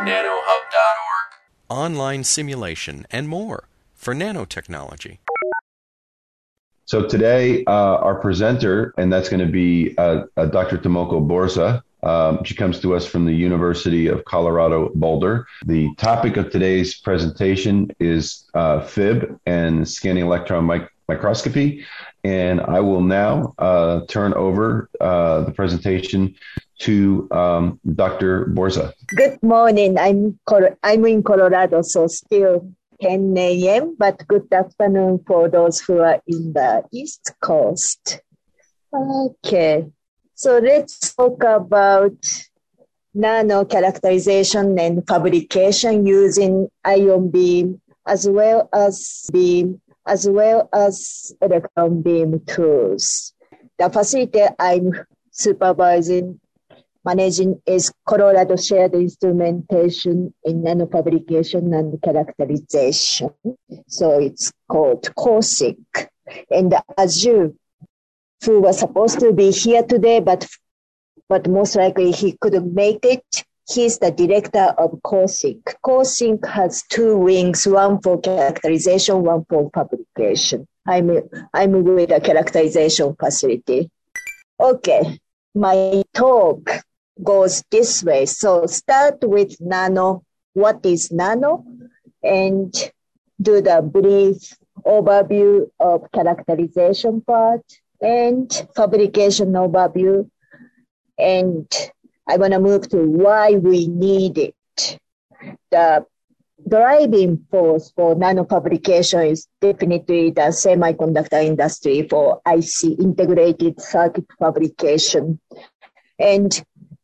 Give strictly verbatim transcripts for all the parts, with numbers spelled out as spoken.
nanohub dot org. Online simulation and more for nanotechnology. So today, uh, our presenter, and that's going to be uh, uh, Doctor Tomoko Borza. Um, she comes to us from the University of Colorado Boulder. The topic of today's presentation is uh, F I B and scanning electron mic- microscopy. And I will now uh, turn over uh, the presentation to um, Doctor Borza. Good morning. I'm Col- I'm in Colorado, so still ten a.m., but good afternoon for those who are in the East Coast. Okay, so let's talk about nano characterization and fabrication using ion beam as well as beam as well as electron beam tools. The facility I'm supervising managing is Colorado Shared Instrumentation in Nanofabrication and Characterization. So it's called COSIC. And Azure, who was supposed to be here today, but, but most likely he couldn't make it. He's the director of COSIC. COSIC has two wings, one for characterization, one for fabrication. I'm, I'm with the characterization facility. Okay, my talk goes this way. So start with nano, what is nano, and do the brief overview of characterization part and fabrication overview. And I want to move to why we need it. The driving force for nanofabrication is definitely the semiconductor industry for I C, integrated circuit fabrication. And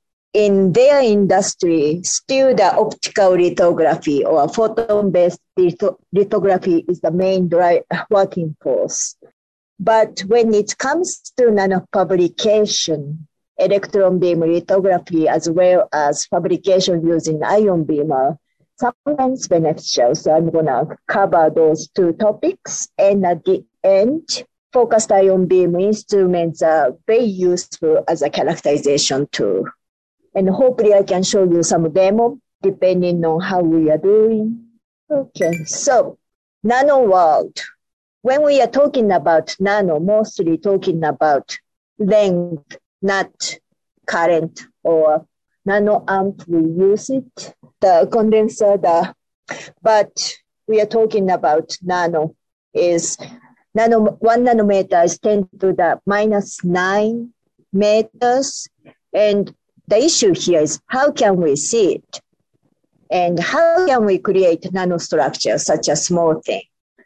in their industry, still the optical lithography or photon-based lithography is the main drive, working force. But when it comes to nanofabrication, electron beam lithography as well as fabrication using ion beam are sometimes beneficial. So I'm going to cover those two topics. And at the end, focused ion beam instruments are very useful as a characterization tool. And hopefully I can show you some demo depending on how we are doing. Okay, so nano world. When we are talking about nano, mostly talking about length, not current or nano amp, we use it, the condenser, the, but we are talking about nano is nano, one nanometer is ten to the minus nine meters. And the issue here is how can we see it? And how can we create nanostructures, such a small thing?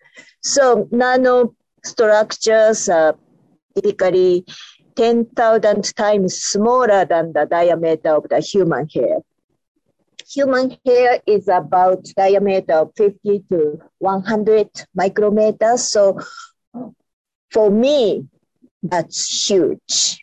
So nanostructures are typically ten thousand times smaller than the diameter of the human hair. Human hair is about diameter of fifty to one hundred micrometers. So for me, that's huge.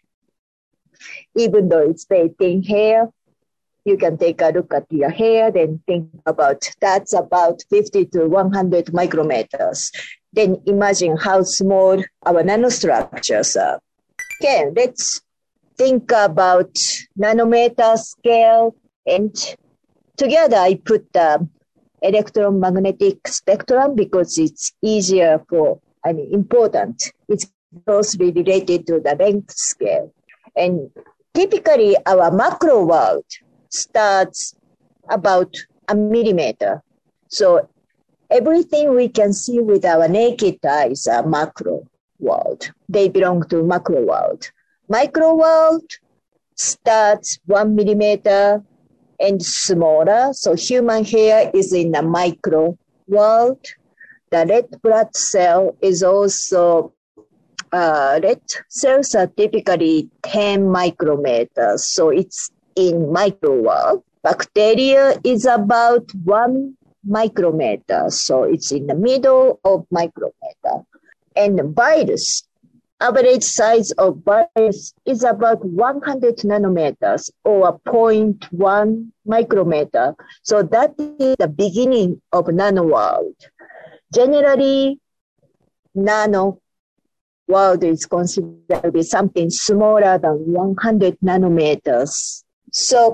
Even though it's very thin hair, you can take a look at your hair, then think about that's about fifty to one hundred micrometers. Then imagine how small our nanostructures are. Okay, let's think about nanometer scale. And together I put the electromagnetic spectrum because it's easier for, I mean, important. It's closely related to the length scale. And typically, our macro world starts about a millimeter. So everything we can see with our naked eye is a macro world. They belong to macro world. Micro world starts one millimeter and smaller. So human hair is in the micro world. The red blood cell is also Uh, red cells are typically ten micrometers, so it's in micro world. Bacteria is about one micrometer, so it's in the middle of micrometer. And virus, average size of virus is about one hundred nanometers or zero point one micrometer. So that is the beginning of nano world. Generally, nano world is considered to be something smaller than one hundred nanometers. So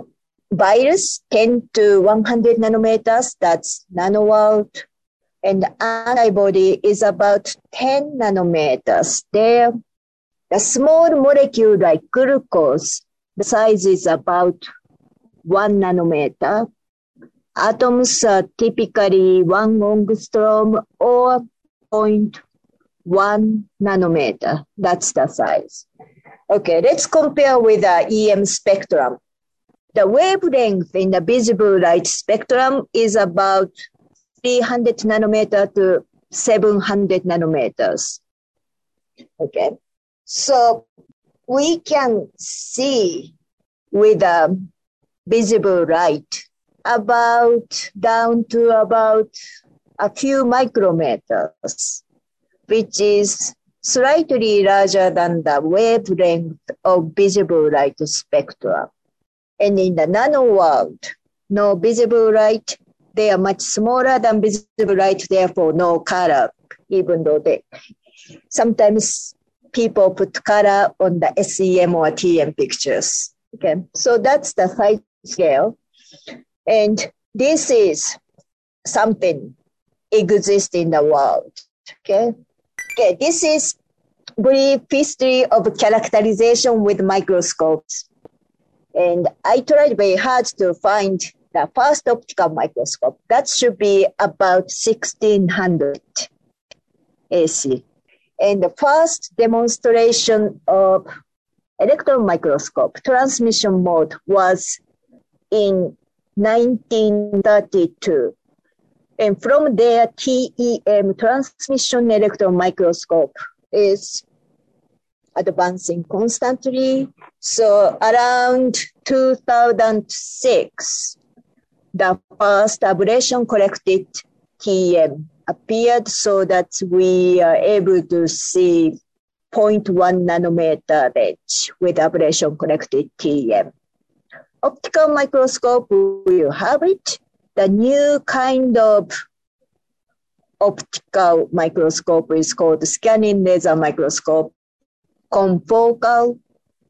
virus, ten to one hundred nanometers, that's nanoworld. And the antibody is about ten nanometers. There, the small molecule like glucose, the size is about one nanometer. Atoms are typically one angstrom or zero point one nanometer. That's the size. Okay, let's compare with the E M spectrum. The wavelength in the visible light spectrum is about three hundred nanometer to seven hundred nanometers. Okay, so we can see with a visible light about down to about a few micrometers, which is slightly larger than the wavelength of visible light spectrum. And in the nano world, no visible light, they are much smaller than visible light, therefore no color, even though they sometimes people put color on the S E M or T M pictures. Okay, so that's the size scale. And this is something exists in the world. Okay, okay, this is brief history of characterization with microscopes. And I tried very hard to find the first optical microscope. That should be about sixteen hundred A C. And the first demonstration of electron microscope transmission mode was in nineteen thirty-two. And from there, T E M, transmission electron microscope, is advancing constantly. So around two thousand six, the first ablation corrected T E M appeared so that we are able to see zero point one nanometer range with ablation corrected T E M. Optical microscope will have it. The new kind of optical microscope is called scanning laser microscope, confocal.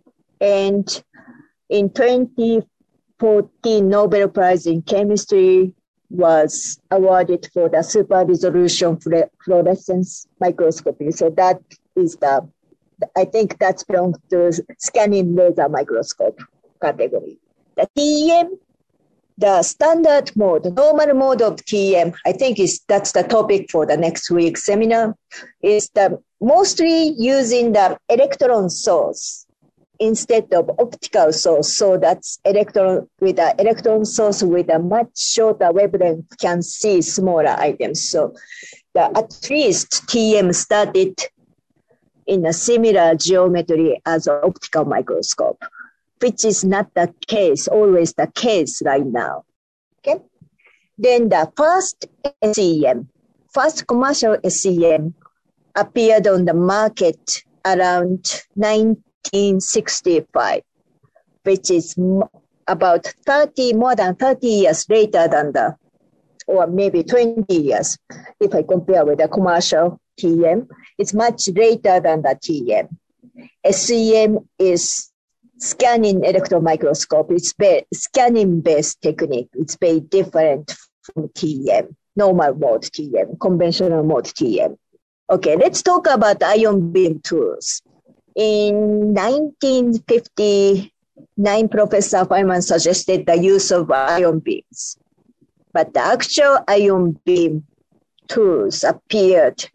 And in twenty fourteen, Nobel Prize in Chemistry was awarded for the super resolution fluorescence microscopy. So that is the, I think that belongs to scanning laser microscope category. The T E M, the standard mode, normal mode of T E M, I think is that's the topic for the next week's seminar, is the mostly using the electron source instead of optical source. So that's electron with an electron source with a much shorter wavelength can see smaller items. So the, at least T E M started in a similar geometry as an optical microscope, which is not the case, always the case right now. Okay. Then the first S E M, first commercial S E M appeared on the market around nineteen sixty-five, which is about thirty, more than thirty years later than the, or maybe twenty years, if I compare with the commercial T E M, it's much later than the T E M. S E M is scanning electron microscope. It's be- scanning based technique. It's very different from T E M, normal mode T E M, conventional mode T E M. Okay, let's talk about ion beam tools. In nineteen fifty-nine, Professor Feynman suggested the use of ion beams, but the actual ion beam tools appeared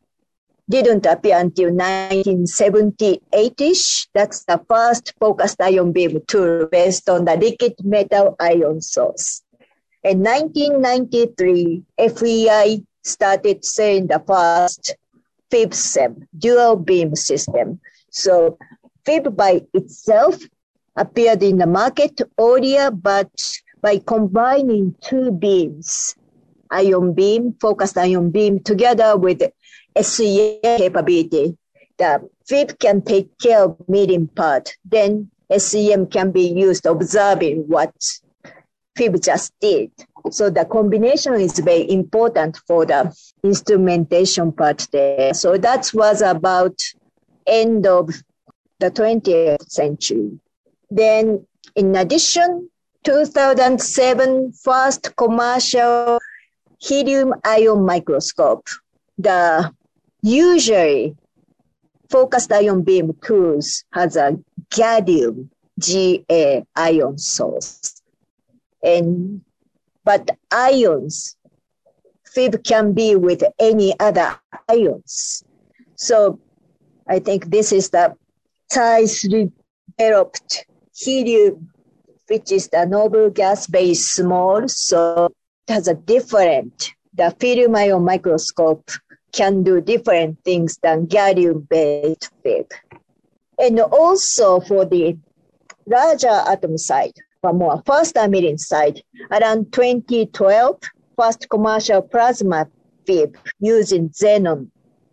didn't appear until nineteen seventy-eight-ish. That's the first focused ion beam tool based on the liquid metal ion source. In nineteen ninety-three, F E I started saying the first F I B S E M, dual beam system. So F I B by itself appeared in the market earlier, but by combining two beams, ion beam, focused ion beam, together with S E M capability, the F I B can take care of meeting part. Then S E M can be used observing what F I B just did. So the combination is very important for the instrumentation part there. So that was about end of the twentieth century. Then in addition, two thousand seven first commercial helium ion microscope. The usually focused ion beam tools has a gallium G A ion source. And but ions, F I B can be with any other ions. So I think this is the Zeiss developed helium, which is the noble gas base small. So it has a different, the helium ion microscope can do different things than gallium based F I B. And also for the larger atom side, for more first emitting side, around twenty twelve, first commercial plasma F I B using xenon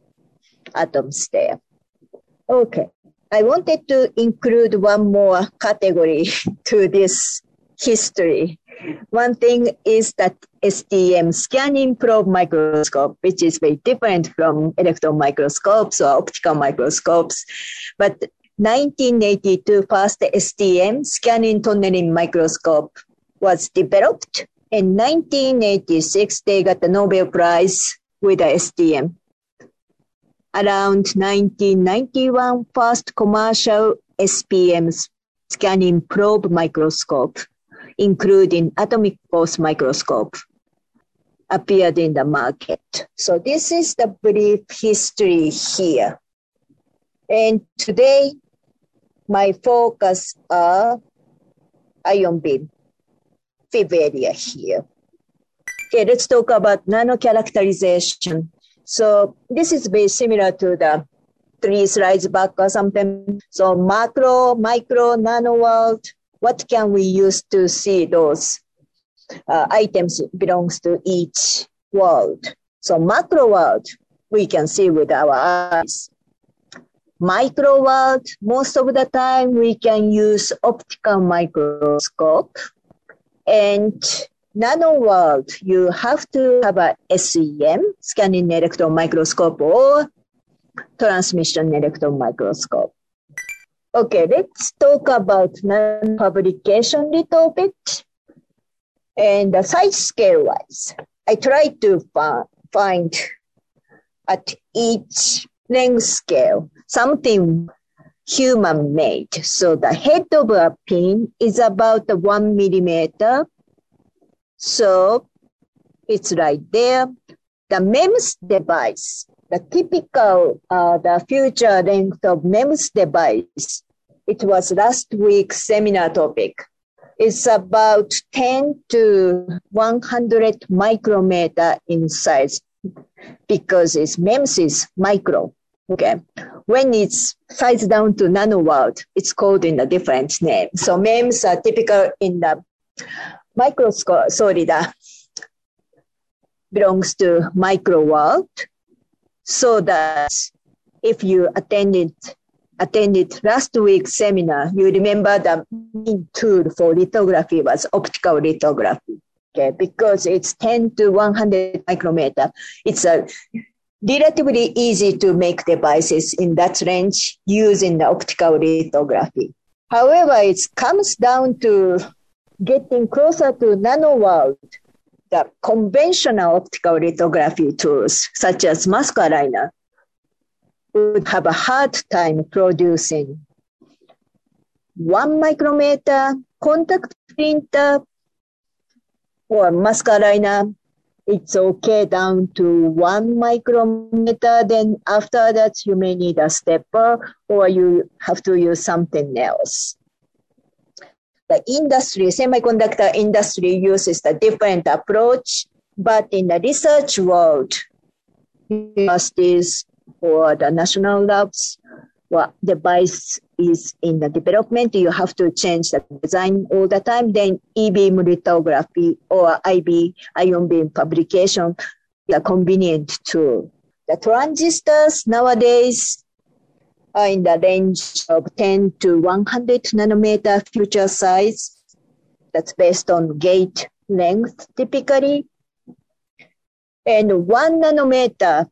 atoms there. Okay, I wanted to include one more category to this history. One thing is that S T M scanning probe microscope, which is very different from electron microscopes or optical microscopes. But nineteen eighty-two first S T M scanning tunneling microscope was developed. In nineteen eighty-six, they got the Nobel Prize with the S T M. Around nineteen ninety-one, first commercial S P M scanning probe microscope, including atomic force microscope, appeared in the market. So this is the brief history here. And today, my focus are ion beam, F I B area here. Okay, let's talk about nano-characterization. So this is very similar to the three slides back or something. So macro, micro, nano world, what can we use to see those uh, items belongs to each world? So macro world, we can see with our eyes. Micro world, most of the time we can use optical microscope. And nano world, you have to have a S E M, scanning electron microscope, or transmission electron microscope. Okay, let's talk about nano publication a little bit. And the size scale wise, I tried to find at each length scale something human made. So the head of a pin is about one millimeter. So it's right there. The MEMS device, the typical, uh, the future length of MEMS device, it was last week's seminar topic. It's about ten to one hundred micrometer in size because it's MEMS is micro. Okay. When it's sized down to nano world, it's called in a different name. So MEMS are typical in the microscope, sorry, the belongs to micro world. So that if you attended attended last week's seminar, you remember the main tool for lithography was optical lithography. Okay, because it's ten to one hundred micrometer. It's a relatively easy to make devices in that range using the optical lithography. However, it comes down to getting closer to nano world. The conventional optical lithography tools, such as Mascareiner, would have a hard time producing one micrometer contact printer or Mascareiner. It's okay down to one micrometer. Then after that, you may need a stepper or you have to use something else. The industry, semiconductor industry uses a different approach, but in the research world, universities or the national labs, well, device is in the development, you have to change the design all the time. Then E-beam lithography or I B, ion beam fabrication, is a convenient tool. The transistors nowadays are in the range of ten to one hundred nanometer future size. That's based on gate length typically. And one nanometer,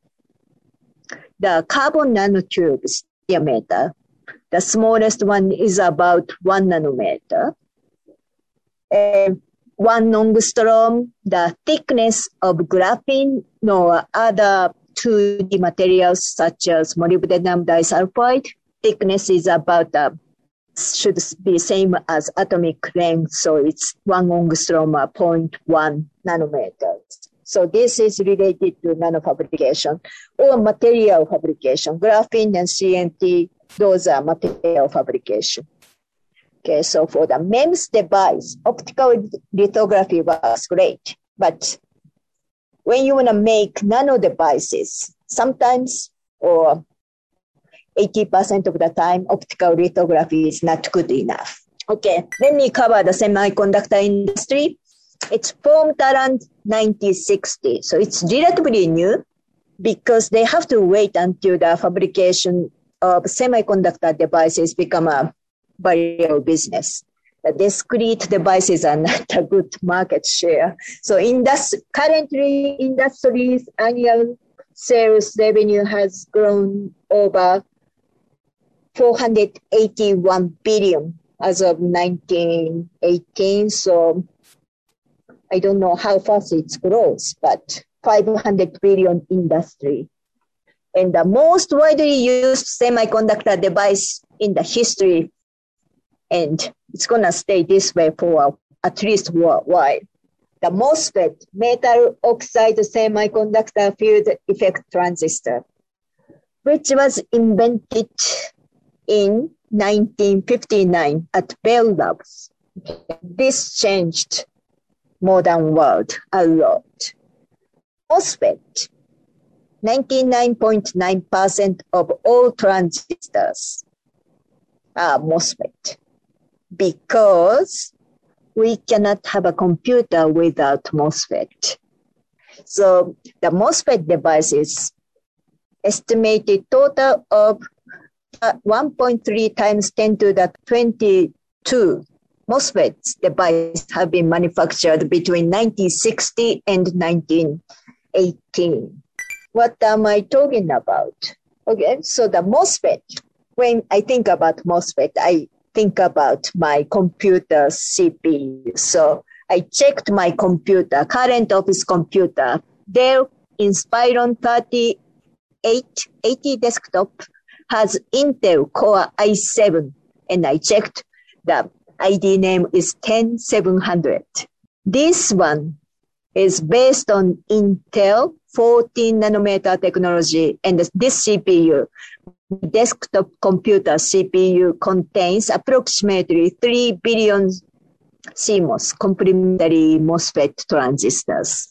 the carbon nanotubes diameter, the smallest one is about one nanometer. And one angstrom, the thickness of graphene or other two D materials such as molybdenum disulfide, thickness is about uh, should be same as atomic length, so it's one angstrom or zero point one nanometers. So this is related to nanofabrication or material fabrication. Graphene and C N T, those are material fabrication. Okay, so for the MEMS device, optical lithography works great. But when you want to make nano devices, sometimes or eighty percent of the time, optical lithography is not good enough. Okay, let me cover the semiconductor industry. It's formed around nineteen sixty, so it's relatively new because they have to wait until the fabrication of semiconductor devices become a viable business. The discrete devices are not a good market share. So industry, currently, industry's annual sales revenue has grown over four hundred eighty-one billion as of nineteen eighteen. So I don't know how fast it grows, but five hundred billion industry. And the most widely used semiconductor device in the history, and it's going to stay this way for at least a while. The MOSFET, metal oxide semiconductor field effect transistor, which was invented in nineteen fifty-nine at Bell Labs. This changed modern world a lot. MOSFET, ninety-nine point nine percent of all transistors are MOSFET because we cannot have a computer without MOSFET. So the MOSFET device is estimated total of uh, one point three times ten to the twenty-two MOSFET devices have been manufactured between nineteen sixty and nineteen eighteen. What am I talking about? Okay, so the MOSFET, when I think about MOSFET, I think about my computer C P U. So I checked my computer, current office computer, Dell Inspiron thirty-eight eighty desktop has Intel Core i seven, and I checked the I D name is ten seven hundred. This one is based on Intel fourteen nanometer technology, and this C P U, desktop computer C P U, contains approximately three billion C MOS, complementary MOSFET transistors.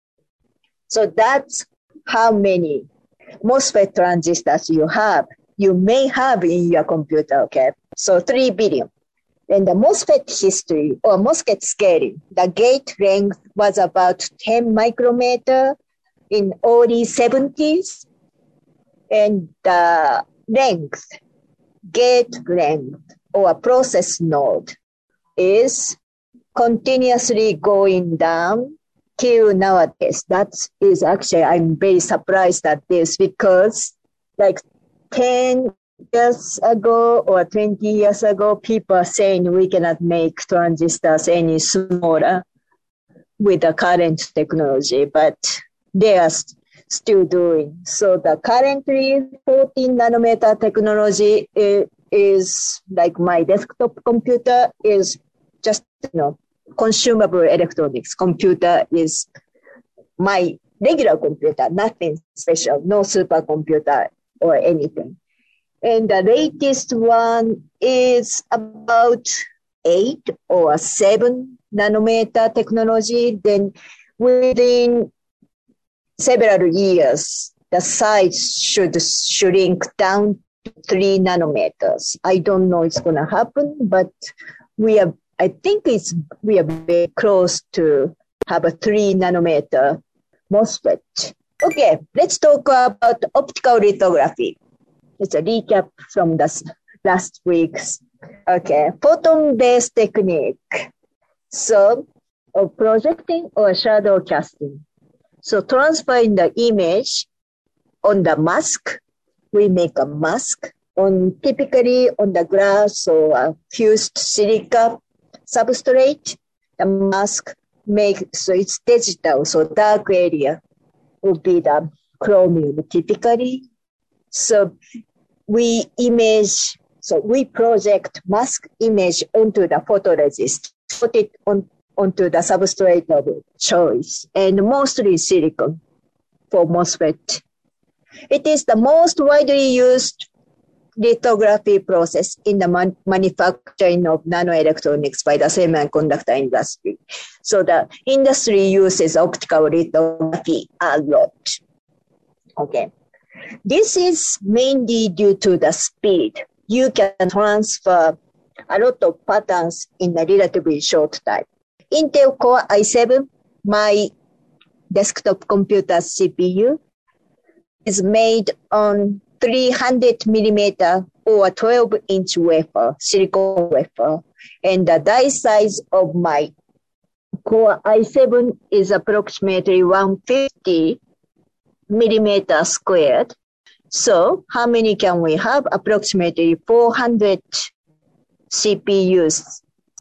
So that's how many MOSFET transistors you have, you may have in your computer, okay? So three billion. In the MOSFET history or MOSFET scaling, the gate length was about ten micrometer in early seventies, and the length, gate length or process node is continuously going down till nowadays. That is actually, I'm very surprised at this because like ten years ago or twenty years ago, people are saying we cannot make transistors any smaller with the current technology, but they are st- still doing. So the currently fourteen nanometer technology is, is like my desktop computer is just, you know, consumable electronics. Computer is my regular computer, nothing special, no supercomputer or anything. And the latest one is about eight or seven nanometer technology. Then within several years, the size should shrink down to three nanometers. I don't know it's going to happen, but we are, I think it's, we are very close to have a three nanometer MOSFET. Okay, let's talk about optical lithography. It's a recap from the last week's. Okay, photon-based technique. So, of projecting or shadow casting. So, transferring the image on the mask. We make a mask on typically on the glass or a fused silica substrate. the mask make, so it's digital, so dark area would be the chromium typically. So we image, so we project mask image onto the photoresist, put it on onto the substrate of choice, and mostly silicon for MOSFET. It is the most widely used lithography process in the man- manufacturing of nanoelectronics by the semiconductor industry. So the industry uses optical lithography a lot. Okay. This is mainly due to the speed. You can transfer a lot of patterns in a relatively short time. Intel Core i seven, my desktop computer C P U, is made on three hundred millimeter or twelve inch wafer, silicon wafer. And the die size of my Core i seven is approximately one hundred fifty millimeter squared. So how many can we have? Approximately four hundred C P Us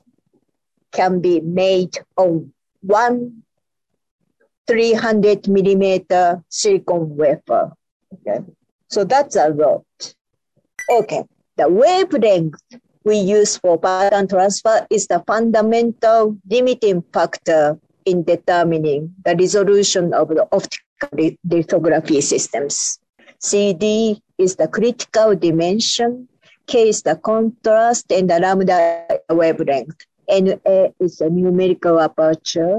can be made on one three hundred millimeter silicon wafer. Okay. So that's a lot. Okay. The wavelength we use for pattern transfer is the fundamental limiting factor in determining the resolution of the optical lithography systems. C D is the critical dimension, K is the contrast, and the lambda wavelength. N A is the numerical aperture.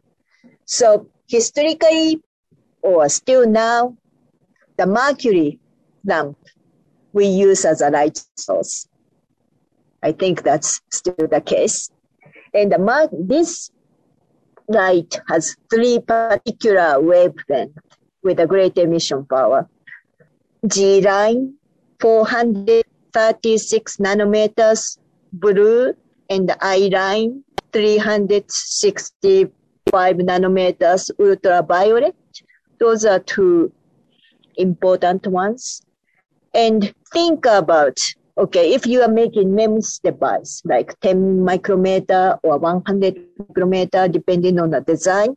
So historically, or still now, the mercury lamp we use as a light source. I think that's still the case. And the mar- this light has three particular wavelengths with a great emission power. G line, four hundred thirty-six nanometers blue, and I line, three hundred sixty-five nanometers ultraviolet. Those are two important ones. And think about, okay, if you are making MEMS device, like ten micrometer or one hundred micrometer, depending on the design,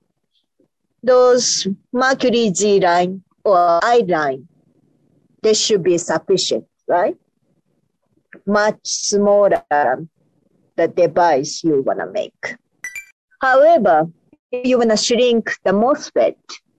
those mercury G line or I line, they should be sufficient, right? Much smaller the device you want to make. However, if you want to shrink the MOSFET,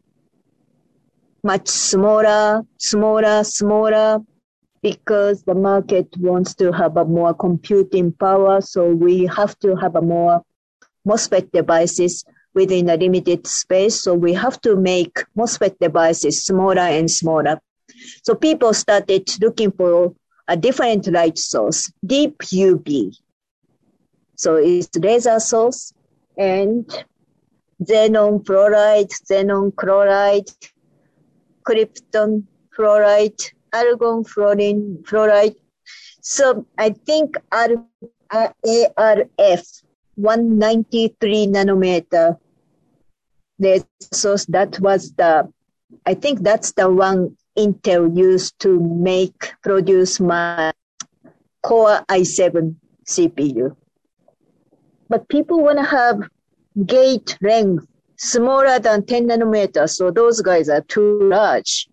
much smaller, smaller, smaller, because the market wants to have a more computing power, so we have to have a more MOSFET devices within a limited space, so we have to make MOSFET devices smaller and smaller. So people started looking for a different light source, deep U V. So it's laser source and xenon fluoride, xenon chloride, krypton fluoride, argon fluorine fluoride. So I think A R F one ninety-three nanometer laser source, that was the, I think that's the one Intel used to make, produce my Core i seven C P U. But people want to have gate length smaller than ten nanometers, so those guys are too large.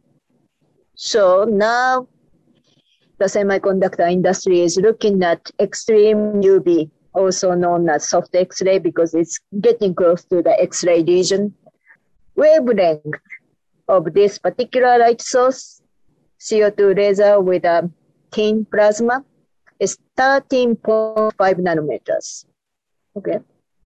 So now the semiconductor industry is looking at extreme U V, also known as soft X-ray, because it's getting close to the X-ray region. Wavelength of this particular light source, C O two laser with a thin plasma, is thirteen point five nanometers. Okay.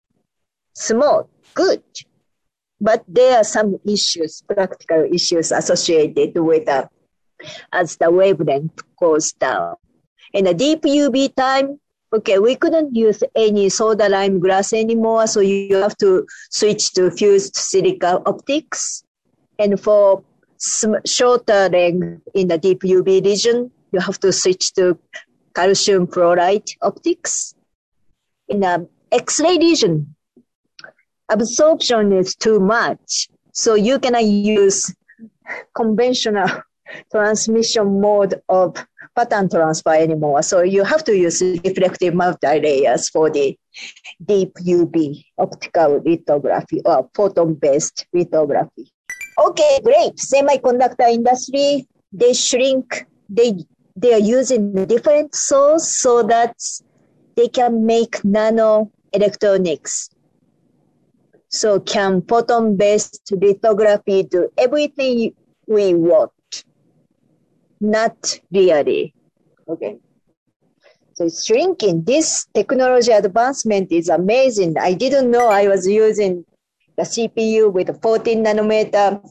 Small, good. But there are some issues, practical issues associated with that as the wavelength goes down. In a deep U V time, okay, we couldn't use any soda lime glass anymore, so you have to switch to fused silica optics. And for sm- shorter length in the deep U V region, you have to switch to calcium fluoride optics. In the X-ray region, absorption is too much, so you cannot use conventional transmission mode of pattern transfer anymore. So you have to use reflective multi-layers for the deep U V optical lithography or photon-based lithography. Okay, great. Semiconductor industry, they shrink, they, they are using different source so that they can make nano electronics. So can photon-based lithography do everything we want? Not really. Okay. So it's shrinking. This technology advancement is amazing. I didn't know I was using the C P U with a fourteen nanometer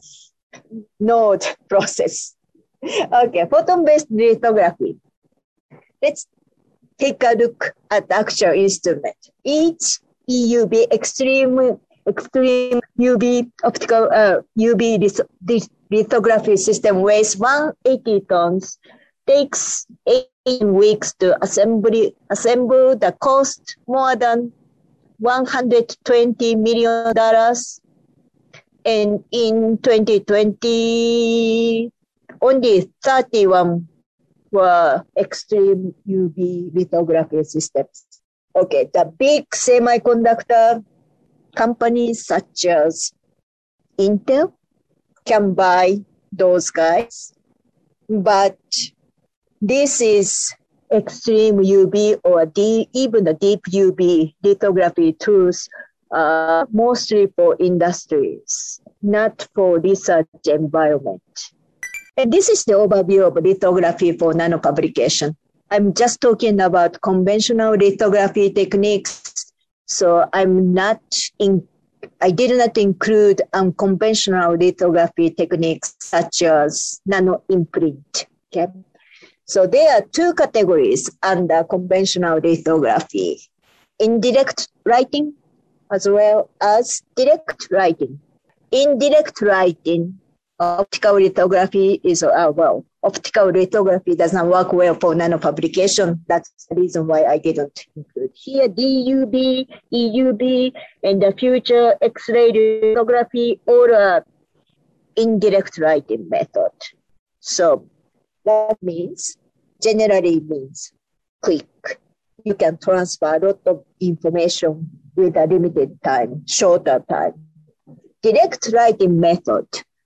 node process. Okay, photon-based lithography. Let's take a look at the actual instrument. Each E U V extreme extreme U V optical uh, U V lith- lithography system weighs one hundred eighty tons, takes eighteen weeks to assembly, assemble, the cost more than one hundred twenty million dollars. And in twenty twenty, only thirty-one were extreme U V lithography systems. Okay, the big semiconductor companies such as Intel can buy those guys, but this is extreme U V or D, even the deep U V lithography tools, uh, mostly for industries, not for research environment. And this is the overview of lithography for nanofabrication. I'm just talking about conventional lithography techniques. So I'm not in, I did not include unconventional lithography techniques such as nano imprint. Okay. So there are two categories under conventional lithography: indirect writing as well as direct writing. Indirect writing, optical lithography is, uh, well, optical lithography does not work well for nanofabrication. That's the reason why I didn't include here. D U V, E U V, and the future X-ray lithography, or uh, indirect writing method. So that means, generally means quick. You can transfer a lot of information with a limited time, shorter time. Direct writing method,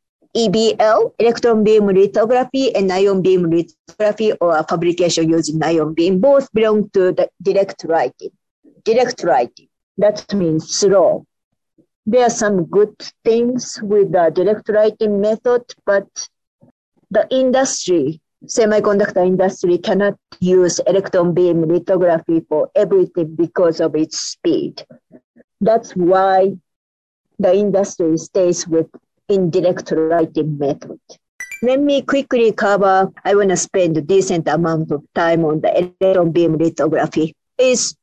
E B L, electron beam lithography, and ion beam lithography, or fabrication using ion beam, both belong to the direct writing. Direct writing, that means slow. There are some good things with the direct writing method, but the industry, semiconductor industry, cannot use electron beam lithography for everything because of its speed. That's why the industry stays with indirect writing method. Let me quickly cover, I want to spend a decent amount of time on the electron beam lithography. It's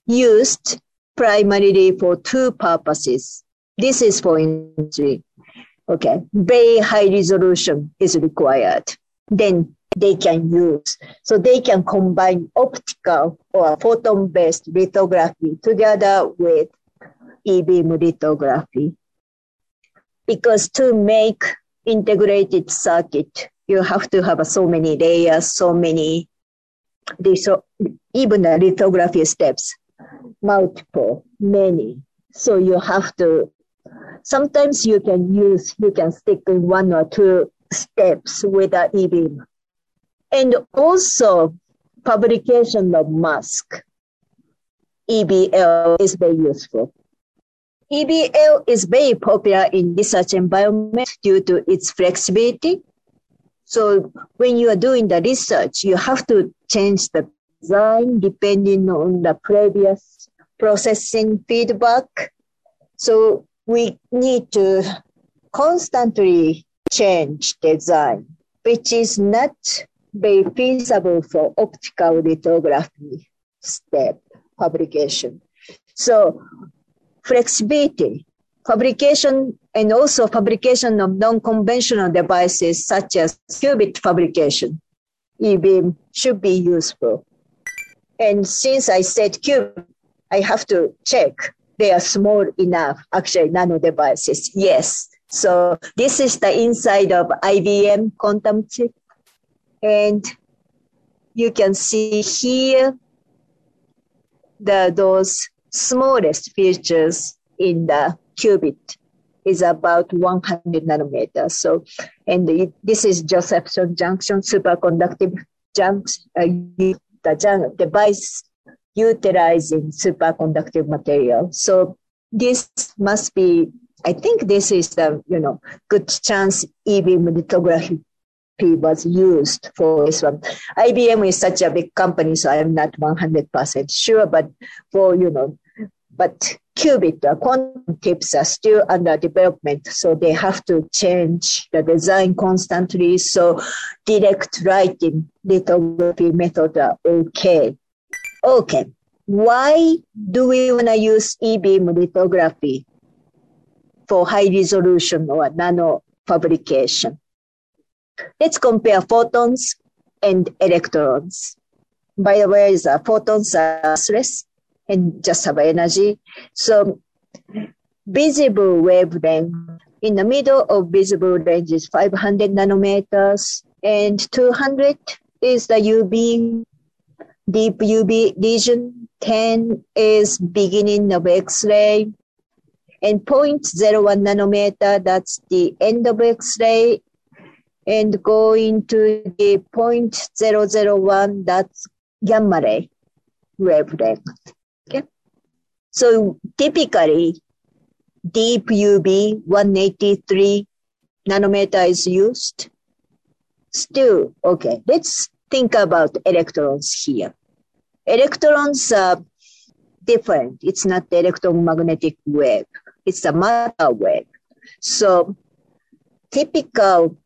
used primarily for two purposes. This is for industry. Okay, very high resolution is required. Then they can use, so they can combine optical or photon-based lithography together with E-beam lithography. Because to make integrated circuit, you have to have so many layers, so many, so even the lithography steps, multiple, many. So you have to, sometimes you can use, you can stick in one or two steps with an E-beam. And also publication of mask, E B L is very useful. E B L is very popular in research environment due to its flexibility. So when you are doing the research, you have to change the design depending on the previous processing feedback. So we need to constantly change design, which is not very feasible for optical lithography step fabrication. So flexibility, fabrication, and also fabrication of non-conventional devices such as qubit fabrication, E-beam should be useful. And since I said qubit, I have to check they are small enough, actually nano devices. Yes. So this is the inside of I B M quantum chip. And you can see here the those smallest features in the qubit is about one hundred nanometers. So, and it, this is Josephson junction, superconductive junction, uh, the jun- device utilizing superconductive material. So this must be, I think this is the, you know, good chance E-beam lithography was used for this one. I B M is such a big company, so I'm not one hundred percent sure, but for, you know, but qubit, uh, quantum tips are still under development, so they have to change the design constantly. So direct writing lithography method are okay. Okay, why do we want to use E-beam lithography for high resolution or nano fabrication? Let's compare photons and electrons. By the way, the photons are massless and just have energy. So visible wavelength, in the middle of visible range is five hundred nanometers, and two hundred is the U V, deep U V region, ten is beginning of X-ray, and zero point zero one nanometer, that's the end of X-ray, and going to the zero point zero zero one, that's gamma ray wavelength. Okay. So typically, deep U V one eighty-three nanometer is used. Still, okay, let's think about electrons here. Electrons are different. It's not the electromagnetic wave. It's a matter wave. So typical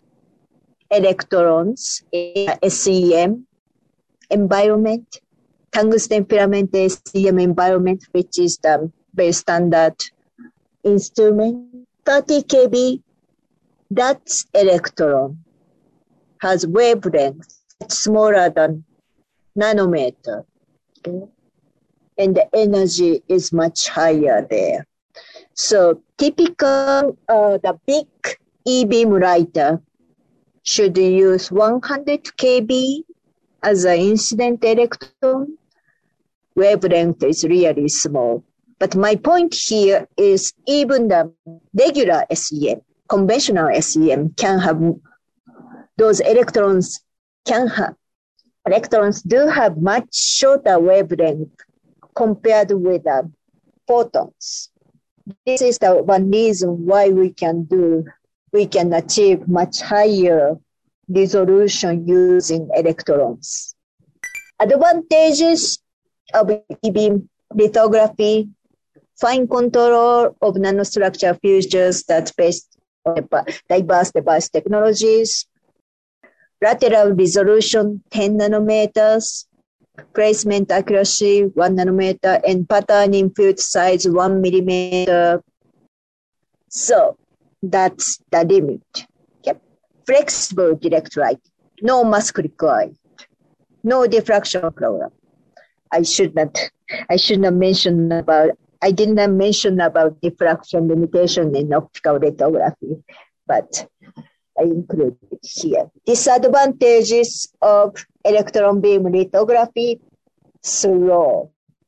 electrons in S E M environment, tungsten filament S E M environment, which is the very standard instrument, thirty K B, that electron has wavelength smaller than nanometer. Okay? And the energy is much higher there. So typical, uh, the big E-beam writer should use one hundred K B as an incident electron. Wavelength is really small. But my point here is even the regular S E M, conventional S E M can have, those electrons can have, electrons do have much shorter wavelength compared with the photons. This is the one reason why we can do, we can achieve much higher resolution using electrons. Advantages of E-beam lithography: fine control of nanostructure features that's based on diverse device technologies, lateral resolution ten nanometers, placement accuracy one nanometer, and patterning field size one millimeter. So that's the limit. Okay. Flexible direct writing, no mask required, no diffraction program. I should not, I should not mention about, I did not mention about diffraction limitation in optical lithography, but I include it here. Disadvantages of electron beam lithography: slow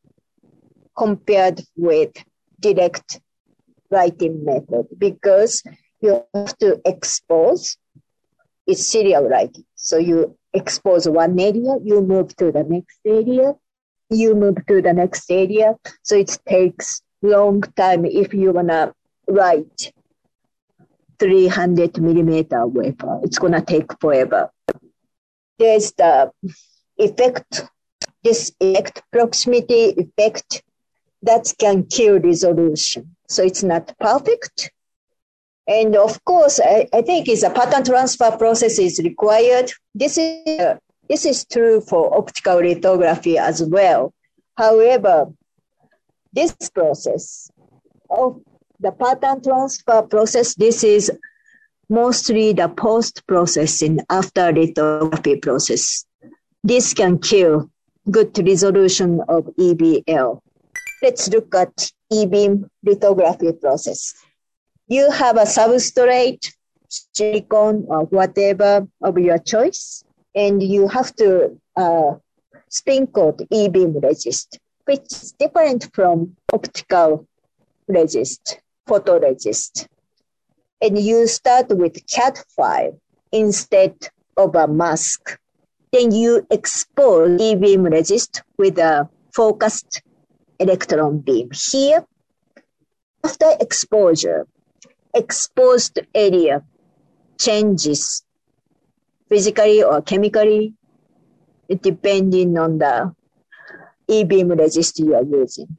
compared with direct writing method, because you have to expose, it's serial writing. So you expose one area, you move to the next area, you move to the next area. So it takes long time if you wanna write three hundred millimeter wafer. It's gonna take forever. There's the effect, this effect, proximity effect, that can kill resolution. So it's not perfect. And of course, I, I think it's a pattern transfer process is required. This is, uh, this is true for optical lithography as well. However, this process of the pattern transfer process, this is mostly the post-processing after lithography process. This can kill good resolution of E B L. Let's look at E-beam lithography process. You have a substrate, silicon or whatever of your choice, and you have to uh, spin coat E-beam resist, which is different from optical resist, photoresist. And you start with C A D file instead of a mask. Then you expose E-beam resist with a focused electron beam. Here, after exposure, exposed area changes physically or chemically, depending on the E-beam resist you are using.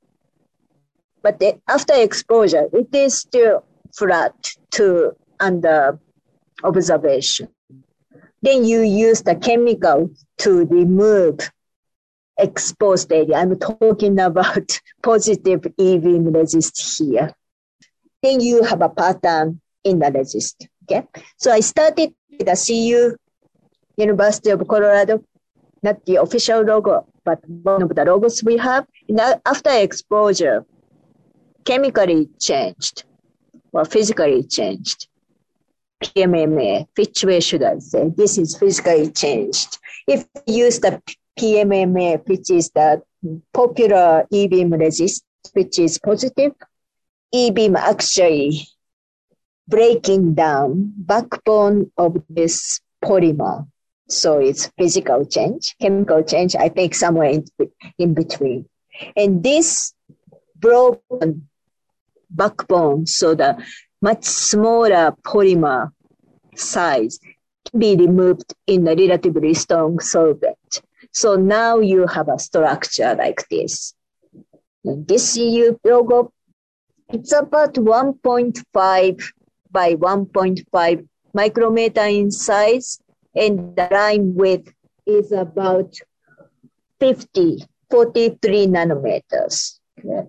But the, after exposure, it is still flat to under observation. Then you use the chemical to remove exposed area. I'm talking about positive E-beam resist here. Then you have a pattern in the resist. Okay, so I started with the C U, University of Colorado, not the official logo, but one of the logos we have. And after exposure, chemically changed or physically changed. P M M A, which way should I say? This is physically changed. If you use the P M M A, which is the popular E-beam resist, which is positive, E-beam actually breaking down backbone of this polymer. So it's physical change, chemical change, I think somewhere in, in between. And this broken backbone, so the much smaller polymer size can be removed in a relatively strong solvent. So now you have a structure like this. And this C U logo, it's about one point five by one point five micrometer in size, and the line width is about fifty, forty-three nanometers. Okay.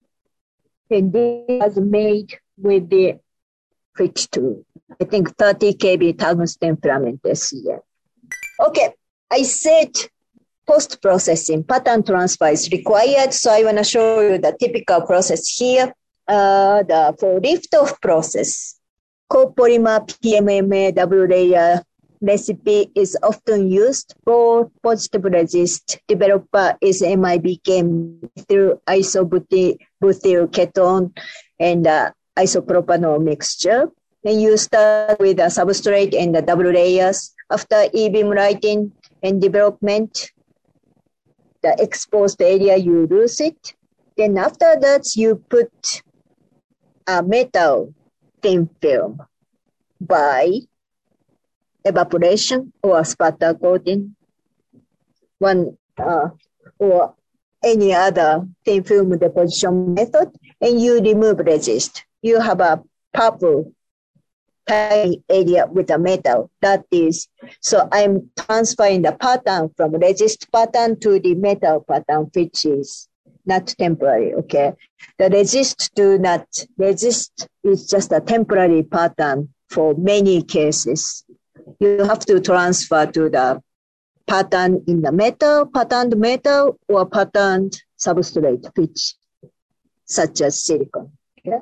And this was made with the Fitch tool. I think thirty K B tungsten filament S E M. Okay, I said post-processing pattern transfer is required, so I want to show you the typical process here. Uh, the for lift-off process, copolymer P M M A double layer recipe is often used for positive resist. Developer is M I B K through isobutyl ketone and uh, isopropanol mixture. Then you start with a substrate and the double layers. After E-beam lighting and development, the exposed area, you lose it. Then after that, you put a metal thin film by evaporation or spatter coating, one uh, or any other thin film deposition method, and you remove resist. You have a purple tiny area with a metal. That is, so I'm transferring the pattern from resist pattern to the metal pattern, which is not temporary, okay? The resist do not, resist is just a temporary pattern for many cases. You have to transfer to the pattern in the metal, patterned metal, or patterned substrate, which such as silicon. Okay?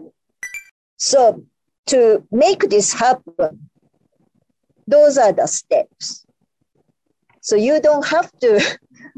So to make this happen, those are the steps. So you don't have to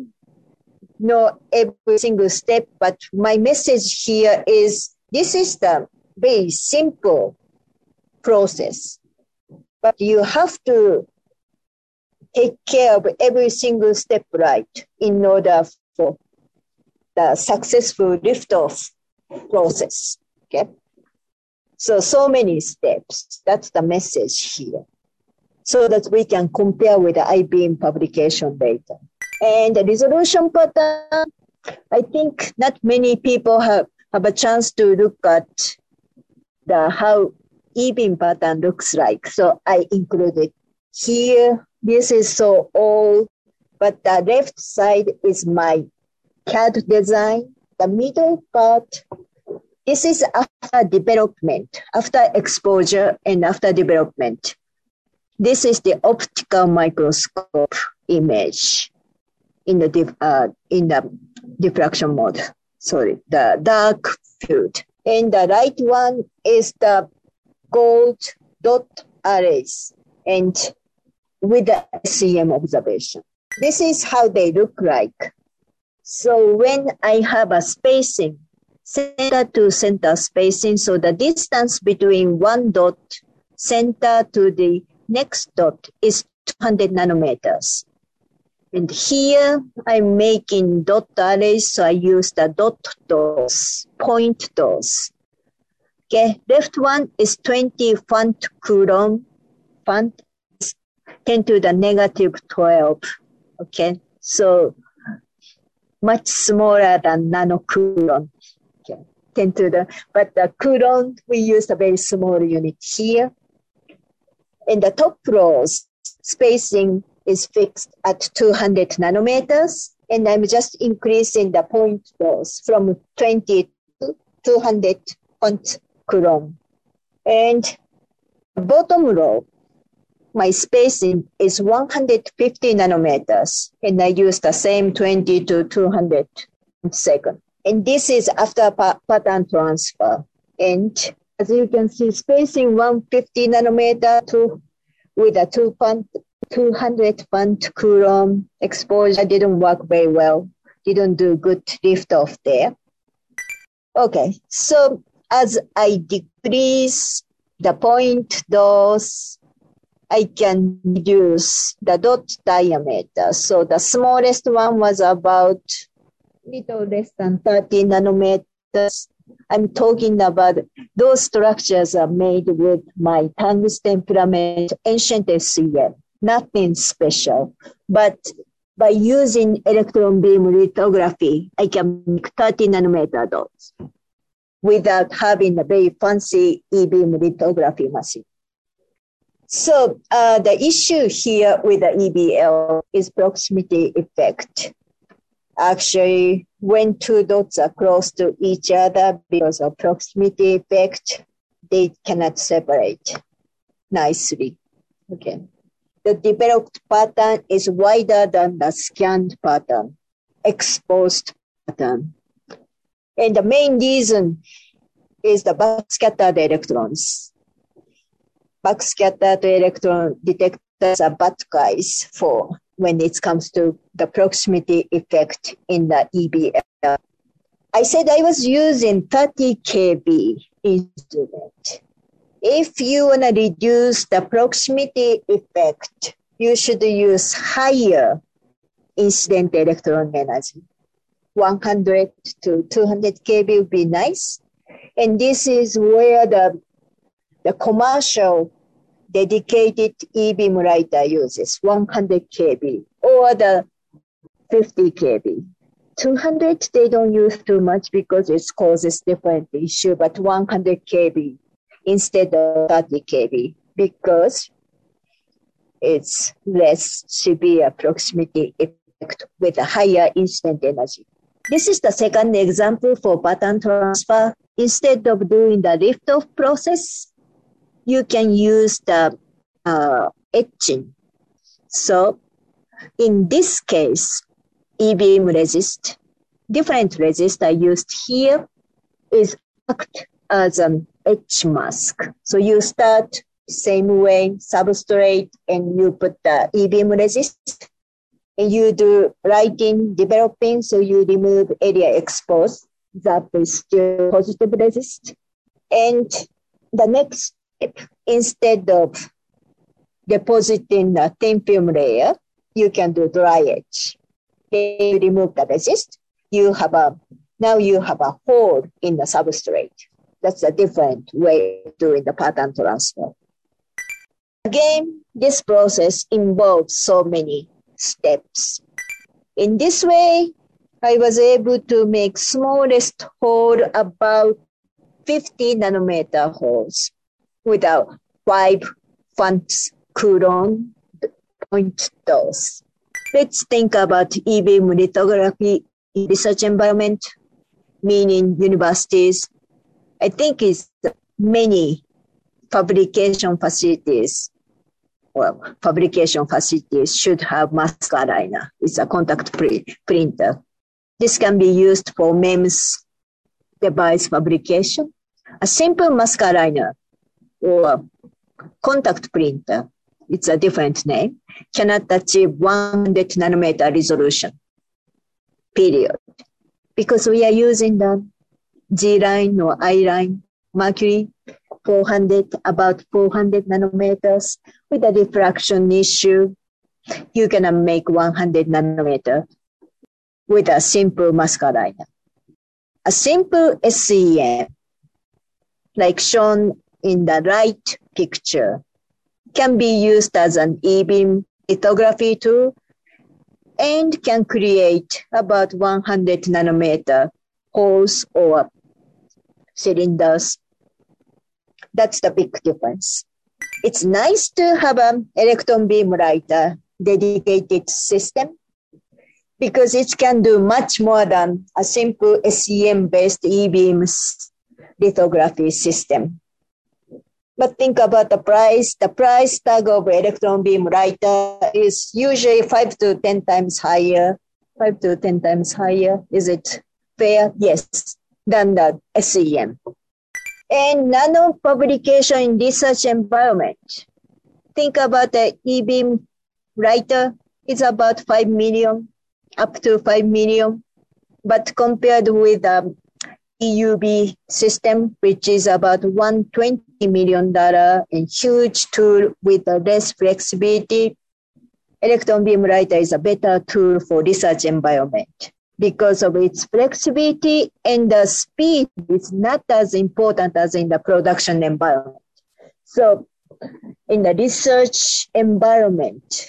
know every single step, but my message here is this is the very simple process. But you have to take care of every single step right in order for the successful lift-off process. Okay? So, so many steps. That's the message here. So that we can compare with the I-beam publication data. And the resolution pattern, I think not many people have, have a chance to look at the how E-beam pattern looks like. So I included here. This is so old, but the left side is my C A D design. The middle part, this is after development, after exposure and after development. This is the optical microscope image in the diff, uh, in the diffraction mode. Sorry, the dark field. And the right one is the gold dot arrays and with the S E M observation. this is how they look like. So when I have a spacing, center to center spacing, so the distance between one dot center to the next dot is two hundred nanometers. And here I'm making dot arrays, so I use the dot dose, point dose. Okay, left one is twenty Fant Coulomb. Fant is ten to the negative twelve. Okay, so much smaller than nanocoulomb. Okay, ten to the, but the coulomb, we use a very small unit here. In the top rows, spacing is fixed at two hundred nanometers, and I'm just increasing the point dose from twenty to two hundred Fant Coulomb. And the bottom row, my spacing is one hundred fifty nanometers, and I use the same twenty to two hundred second. And this is after pa- pattern transfer. And as you can see, spacing one hundred fifty nanometer to with a two hundred Fant Coulomb exposure didn't work very well. Didn't do good lift off there. Okay, so as I decrease the point dose, I can reduce the dot diameter. So the smallest one was about little less than thirty nanometers. I'm talking about those structures are made with my tungsten filament ancient S E M. Nothing special. But by using electron beam lithography, I can make thirty nanometer dots without having a very fancy E-beam lithography machine. So uh, the issue here with the E B L is proximity effect. Actually, when two dots are close to each other because of proximity effect, they cannot separate nicely. Okay. The developed pattern is wider than the scanned pattern, exposed pattern. And the main reason is the backscattered electrons. Backscattered electron detectors are bad guys for when it comes to the proximity effect in the E B L. I said I was using thirty K B instrument. If you want to reduce the proximity effect, you should use higher incident electron energy. one hundred to two hundred K B would be nice. And this is where the, the commercial dedicated E-beam writer uses one hundred K B or the fifty K B. two hundred, they don't use too much because it causes different issue, but one hundred K B instead of thirty K B because it's less severe proximity effect with a higher incident energy. This is the second example for pattern transfer. Instead of doing the liftoff process, you can use the uh, etching. So in this case, E-beam resist, different resist I used here is act as an etch mask. So you start same way, substrate, and you put the E-beam resist, and you do writing, developing, so you remove area exposed. That is still positive resist. And the next step, instead of depositing the thin film layer, you can do dry etch. Then you remove the resist. You have a, now you have a hole in the substrate. That's a different way of doing the pattern transfer. Again, this process involves so many steps. In this way, I was able to make smallest hole about fifty nanometer holes without five Fant Coulomb point dose. Let's think about E-beam lithography in research environment, meaning universities. I think it's many fabrication facilities, well, fabrication facilities should have mask aligner. It's a contact pre- printer. This can be used for MEMS device fabrication. A simple mask aligner or contact printer it's a different name, cannot achieve one hundred nanometer resolution, period. Because we are using the G line or I line, mercury, four hundred, about four hundred nanometers. With the diffraction issue, you can make one hundred nanometer with a simple Muska liner. A simple S E M, like shown in the right picture, can be used as an E-beam lithography tool and can create about one hundred nanometer holes or cylinders. That's the big difference. It's nice to have an electron beam writer dedicated system because it can do much more than a simple S E M-based E-beam lithography system. But think about the price. The price tag of electron beam writer is usually five to ten times higher. Five to ten times higher. Is it fair? Yes, than the S E M. And nano publication in research environment. Think about the E-beam writer. It's about five million, up to five million. But compared with the E U V system, which is about one hundred twenty million dollars and huge tool with less flexibility, electron beam writer is a better tool for research environment because of its flexibility, and the speed is not as important as in the production environment. So in the research environment,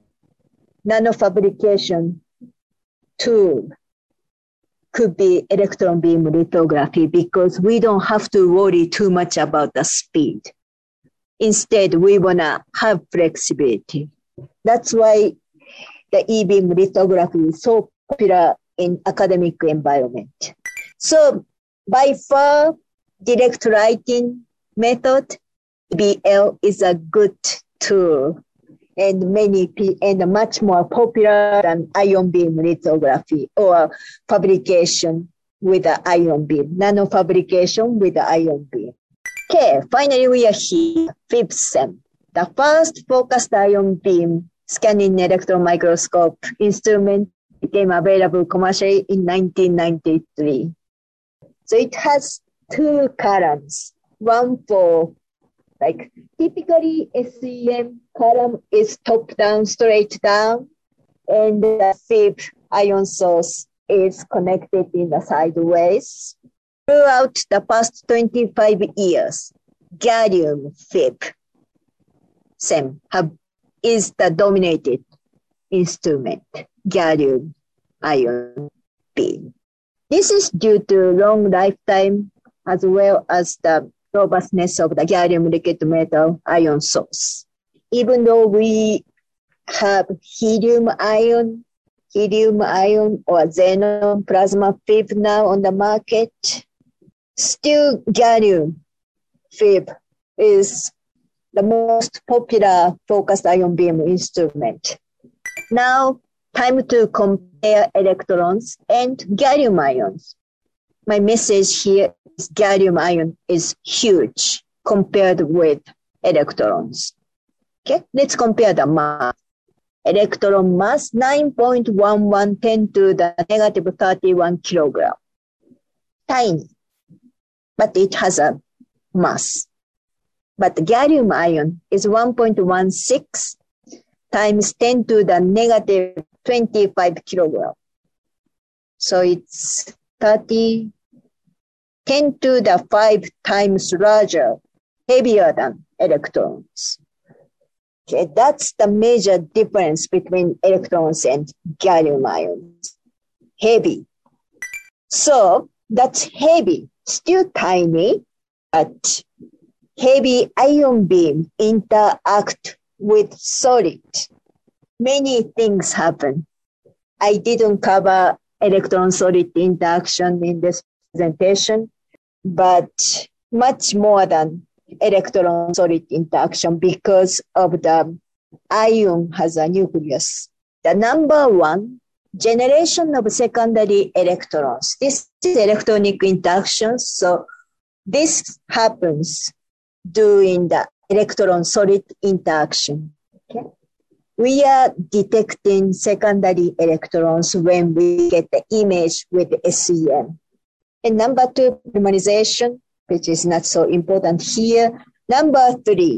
nanofabrication tool could be electron beam lithography because we don't have to worry too much about the speed. Instead, we want to have flexibility. That's why the E-beam lithography is so popular in academic environment. So by far, direct writing method, D B L, is a good tool and many and much more popular than ion beam lithography or fabrication with the ion beam, nano fabrication with the ion beam. Okay, finally we are here, fifth sem. The first focused ion beam scanning electron microscope instrument became available commercially in nineteen ninety-three. So it has two columns, one for like typically S E M column is top down, straight down, and the F I B ion source is connected in the sideways. Throughout the past twenty-five years, gallium F I B SEM have, is the dominated instrument, gallium ion beam. This is due to long lifetime as well as the robustness of the gallium liquid metal ion source. Even though we have helium ion, helium ion or xenon plasma F I B now on the market, still gallium F I B is the most popular focused ion beam instrument. Now, time to compare electrons and gallium ions. My message here is gallium ion is huge compared with electrons. Okay, let's compare the mass. Electron mass nine point one one ten to the negative thirty-one kilogram. Tiny, but it has a mass. But gallium ion is one point one six times ten to the negative twenty-five kilogram. So it's thirty, ten to the five times larger, heavier than electrons. Okay, that's the major difference between electrons and gallium ions. Heavy. So that's heavy, still tiny, but heavy ion beam interact with solid. Many things happen. I didn't cover electron-solid interaction in this presentation, but much more than electron-solid interaction because of the ion has a nucleus. The number one, generation of secondary electrons. This is electronic interactions, so this happens during the electron-solid interaction. Okay. We are detecting secondary electrons when we get the image with S E M. And number two, polymerization, which is not so important here. Number three,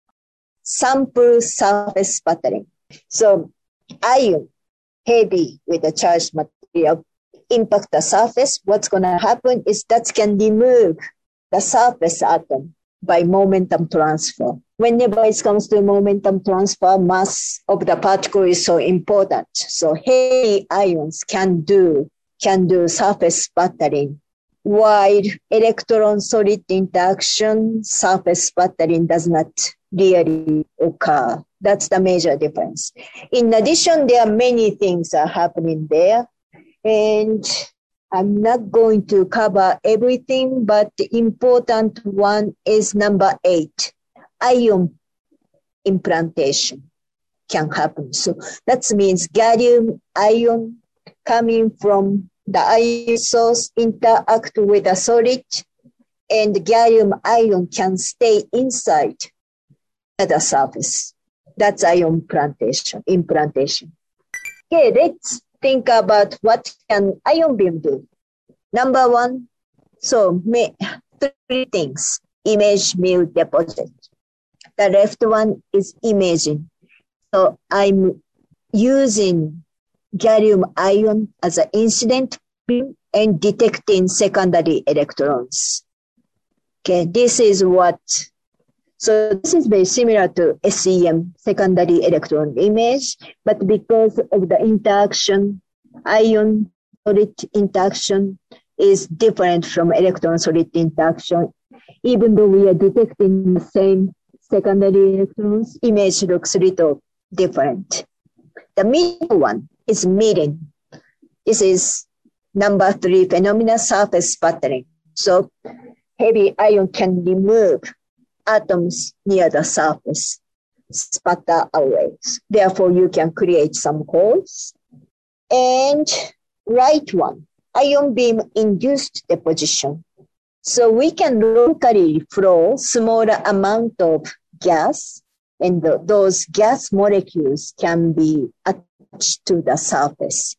sample surface sputtering. So ion, heavy with a charged material, impact the surface. What's going to happen is that can remove the surface atom by momentum transfer. Whenever it comes to momentum transfer, mass of the particle is so important. So heavy ions can do, can do surface sputtering, while electron-solid interaction, surface sputtering does not really occur. That's the major difference. In addition, there are many things are happening there. And I'm not going to cover everything, but the important one is number eight. Ion implantation can happen. So that means gallium ion coming from the ion source interact with a solid, and gallium ion can stay inside the surface. That's ion implantation. implantation. Okay, let's think about what can ion beam do. Number one, so may, three things. Image Mill deposit. The left one is imaging. So I'm using gallium ion as an incident beam and detecting secondary electrons. Okay, this is what, so this is very similar to S E M, secondary electron image, but because of the interaction, ion solid interaction is different from electron solid interaction. Even though we are detecting the same secondary electrons, image looks a little different. The middle one is milling. This is number three phenomena, surface sputtering. So heavy ion can remove atoms near the surface, sputter away. Therefore, you can create some holes. And right one, ion beam induced deposition. So we can locally flow smaller amount of gas, and the, those gas molecules can be attached to the surface.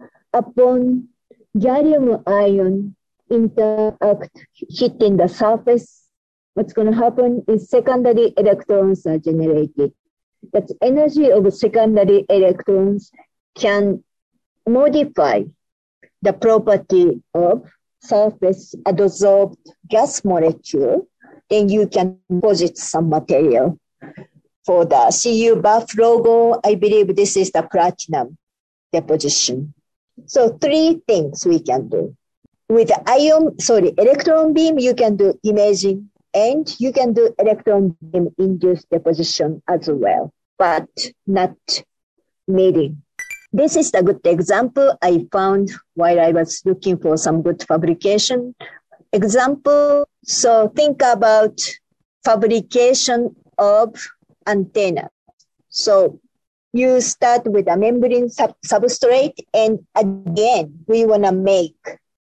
Upon gallium ion interact hitting the surface, what's going to happen is secondary electrons are generated. That energy of secondary electrons can modify the property of surface adsorbed gas molecule, then you can deposit some material. For the C U B A F logo, I believe this is the platinum deposition. So three things we can do. With the ion, sorry, electron beam, you can do imaging, and you can do electron beam induced deposition as well, but not milling. This is the good example I found while I was looking for some good fabrication example. So think about fabrication of antenna. So you start with a membrane sub- substrate, and again, we want to make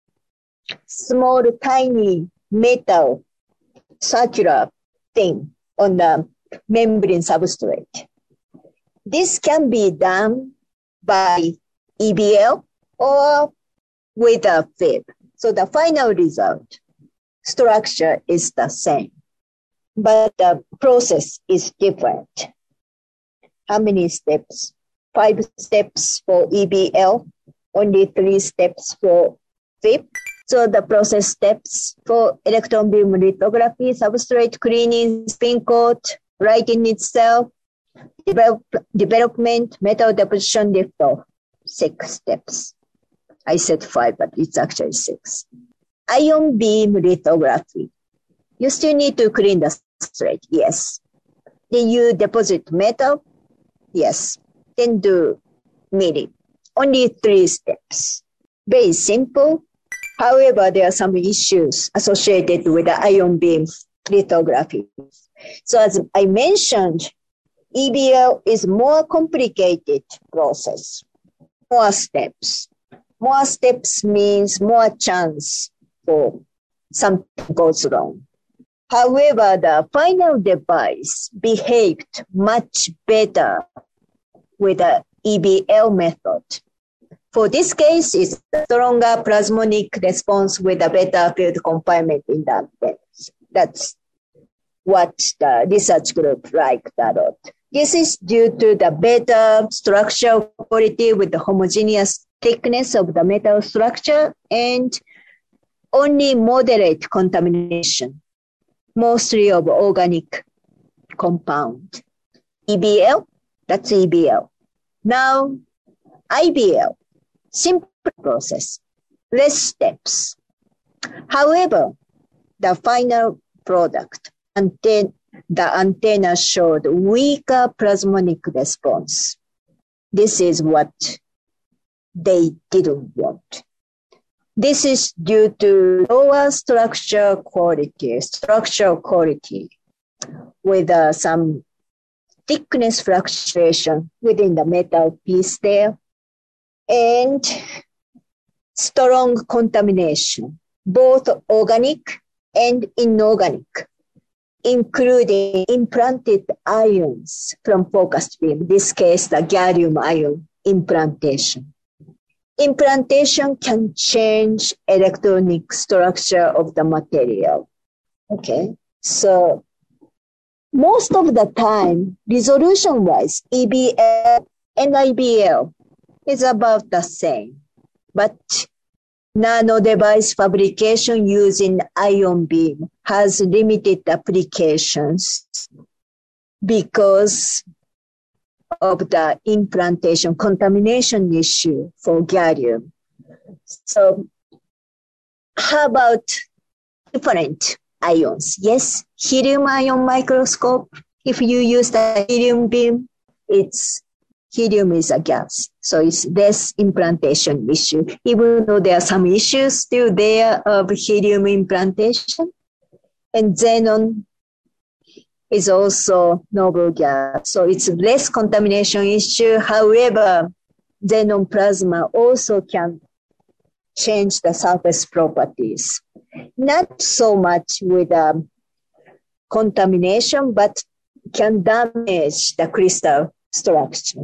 small, tiny metal circular thing on the membrane substrate. This can be done by E B L or with a fib. So the final result, structure is the same, but the process is different. How many steps? Five steps for E B L, only three steps for fib. So the process steps for electron beam lithography, substrate cleaning, spin coat, writing itself, develop, development, metal deposition, lift-off. Six steps. I said five, but it's actually six. Ion beam lithography. You still need to clean the substrate, yes. Then you deposit metal, yes. Then do milling. Only three steps. Very simple. However, there are some issues associated with the ion beam lithography. So as I mentioned, E B L is more complicated process, more steps. More steps means more chance for something goes wrong. However, the final device behaved much better with the E B L method. For this case, it's a stronger plasmonic response with a better field confinement in the antennas. That's what the research group liked a lot. This is due to the better structural quality with the homogeneous thickness of the metal structure and only moderate contamination, mostly of organic compound. E B L, that's E B L. Now, I B L, simple process, less steps. However, the final product, anten- the antenna showed weaker plasmonic response. This is what they didn't want. This is due to lower structural quality, structural quality with uh, some thickness fluctuation within the metal piece there and strong contamination, both organic and inorganic, including implanted ions from focused beam, in this case, the gallium ion implantation. Implantation can change electronic structure of the material. Okay, so most of the time, resolution-wise, E B L and I B L is about the same, but nano device fabrication using ion beam has limited applications because of the implantation contamination issue for gallium. So how about different ions? Yes, helium ion microscope. If you use the helium beam, it's helium is a gas, so it's less implantation issue, even though there are some issues still there of helium implantation. And xenon is also noble gas, so it's less contamination issue. However, xenon plasma also can change the surface properties. Not so much with um, contamination, but can damage the crystal structure.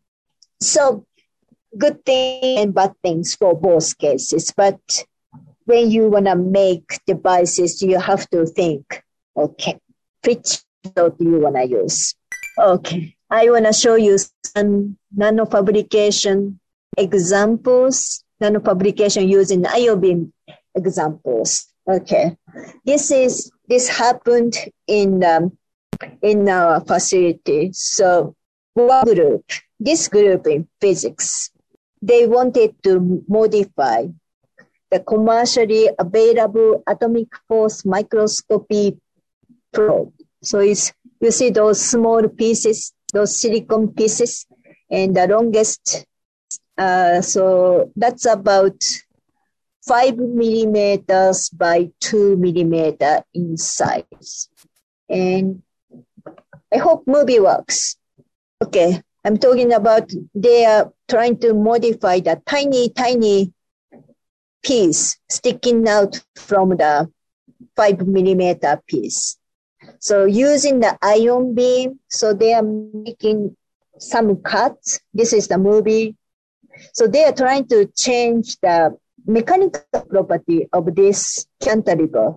So good things and bad things for both cases. But when you want to make devices, you have to think, okay, which do you want to use? Okay, I want to show you some nanofabrication examples, nanofabrication using ion beam examples. Okay, this is, this happened in, um, in our facility. So one group, this group in physics, they wanted to modify the commercially available atomic force microscopy probe. So it's, you see those small pieces, those silicon pieces, and the longest, uh, so that's about five millimeters by two millimeter in size. And I hope movie works. Okay, I'm talking about they are trying to modify the tiny, tiny piece sticking out from the five millimeter piece. So using the ion beam, so they are making some cuts. This is the movie. So they are trying to change the mechanical property of this cantilever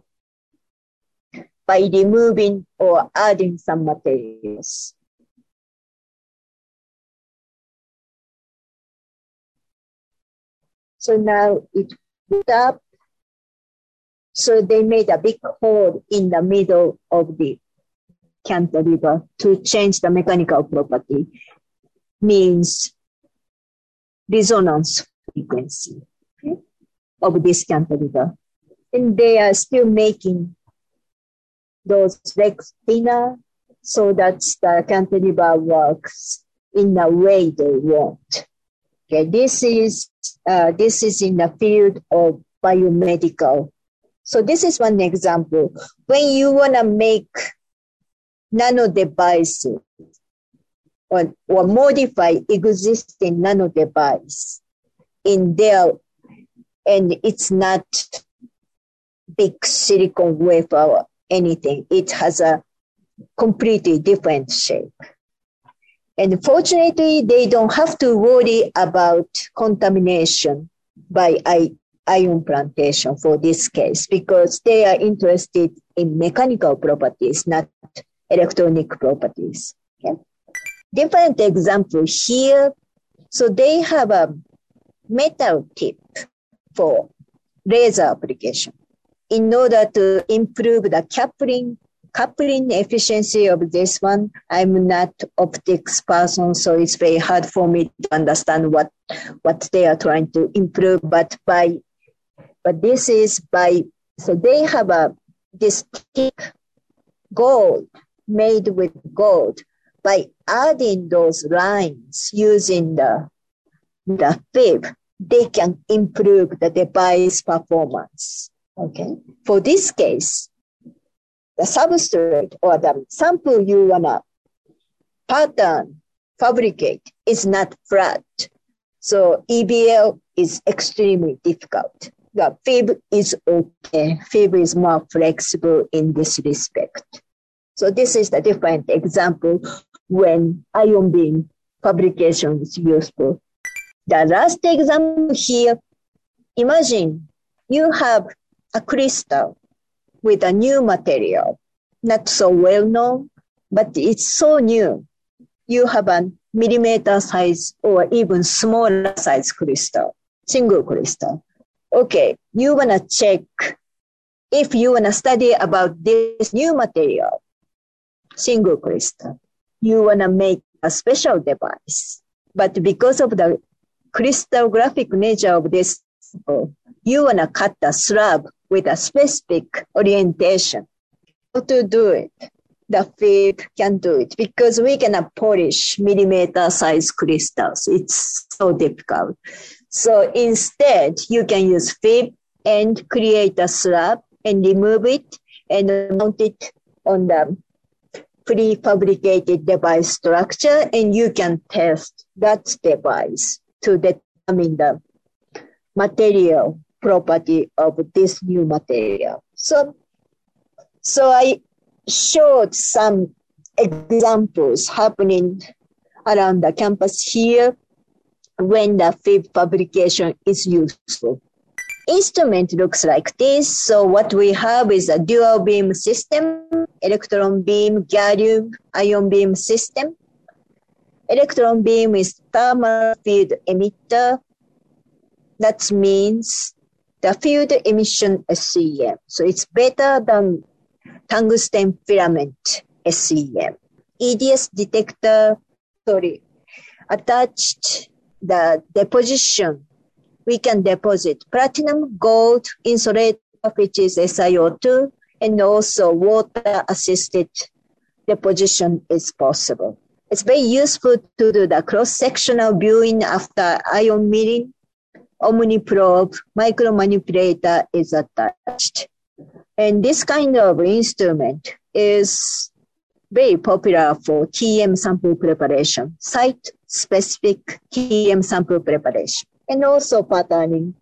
by removing or adding some materials. So now it put up. So they made a big hole in the middle of the cantilever to change the mechanical property, means resonance frequency, okay, of this cantilever. And they are still making those legs thinner so that the cantilever works in the way they want. Okay, this is uh, this is in the field of biomedical. So this is one example. When you want to make nano devices or, or modify existing nano device in there, and it's not big silicon wafer anything. It has a completely different shape. And fortunately, they don't have to worry about contamination by ion plantation for this case, because they are interested in mechanical properties, not electronic properties. Okay? Different example here. So they have a metal tip for laser application in order to improve the coupling coupling efficiency of this one. I'm not optics person, so it's very hard for me to understand what what they are trying to improve. But by but this is by so they have a this tip gold made with gold. By adding those lines using the the fib, they can improve the device performance. Okay. For this case, the substrate or the sample you wanna pattern fabricate is not flat. So E B L is extremely difficult. The fib is okay. Fib is more flexible in this respect. So this is the different example when ion beam fabrication is useful. The last example here, imagine you have a crystal with a new material, not so well known, but it's so new. You have a millimeter size or even smaller size crystal, single crystal. Okay, you wanna check if you wanna study about this new material, single crystal. You wanna make a special device, but because of the crystallographic nature of this, you wanna cut the slab with a specific orientation. How to do it? The fib can do it because we cannot polish millimeter size crystals. It's so difficult. So instead, you can use fib and create a slab and remove it and mount it on the prefabricated device structure, and you can test that device to determine the material property of this new material. So, so I showed some examples happening around the campus here when the fib fabrication is useful. Instrument looks like this. So what we have is a dual beam system, electron beam, gallium ion beam system. Electron beam is thermal field emitter. That means the field emission S C M. So it's better than tungsten filament S C M. E D S detector, sorry, attached the deposition. We can deposit platinum, gold, insulator, which is S i O two, and also water-assisted deposition is possible. It's very useful to do the cross-sectional viewing after ion milling. OmniProbe micromanipulator is attached. And this kind of instrument is very popular for T M sample preparation, site-specific T M sample preparation, and also patterning.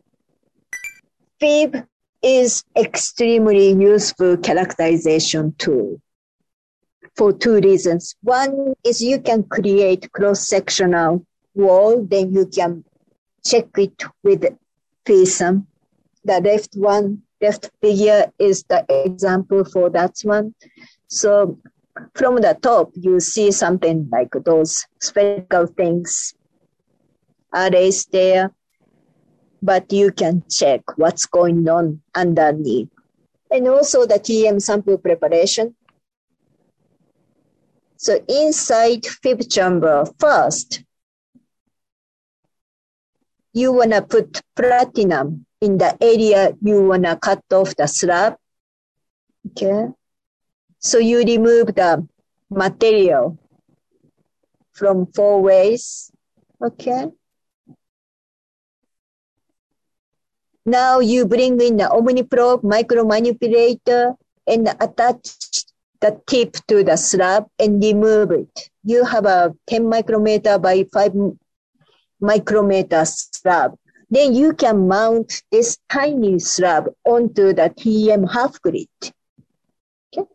Fib is extremely useful characterization tool for two reasons. One is you can create cross-sectional wall, then you can check it with P S A M. The left one, left figure is the example for that one. So from the top, you see something like those spherical things are raised there, but you can check what's going on underneath. And also the T M sample preparation. So inside fib chamber first, you want to put platinum in the area you want to cut off the slab. Okay. So you remove the material from four ways. Okay. Now you bring in the OmniProbe micromanipulator and attach the tip to the slab and remove it. You have a ten micrometer by five micrometer slab. Then you can mount this tiny slab onto the T M half grid. Okay.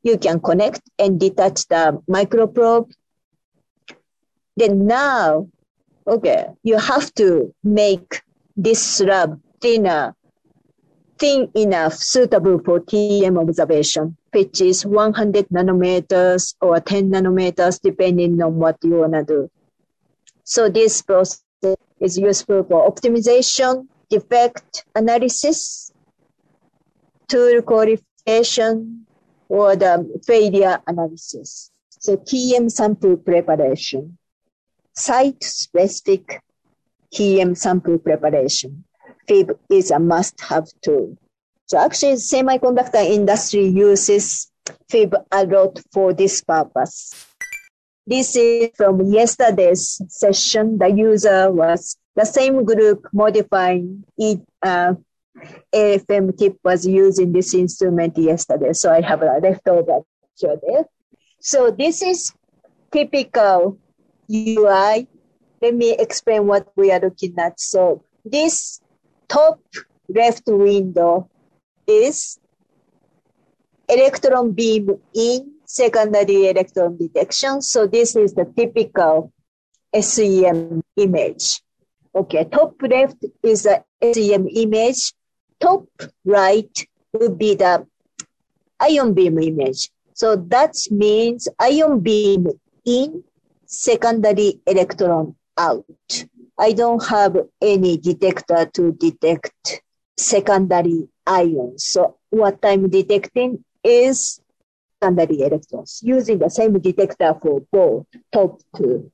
you can connect and detach the microprobe. Then now, okay, you have to make this slab thinner, thin enough, suitable for T M observation, which is one hundred nanometers or ten nanometers, depending on what you want to do. So this process is useful for optimization, defect analysis, tool qualification, or the failure analysis. So T M sample preparation, site-specific T M sample preparation. F I B is a must-have tool. So actually, semiconductor industry uses F I B a lot for this purpose. This is from yesterday's session. The user was the same group modifying it. Uh, A F M tip was using this instrument yesterday, so I have a leftover picture there. So this is typical U I. Let me explain what we are looking at. So this top left window is electron beam in secondary electron detection. So this is the typical S E M image. Okay, top left is the S E M image. Top right would be the ion beam image. So that means ion beam in, secondary electron out. I don't have any detector to detect secondary ions. So what I'm detecting is secondary electrons using the same detector for both top two.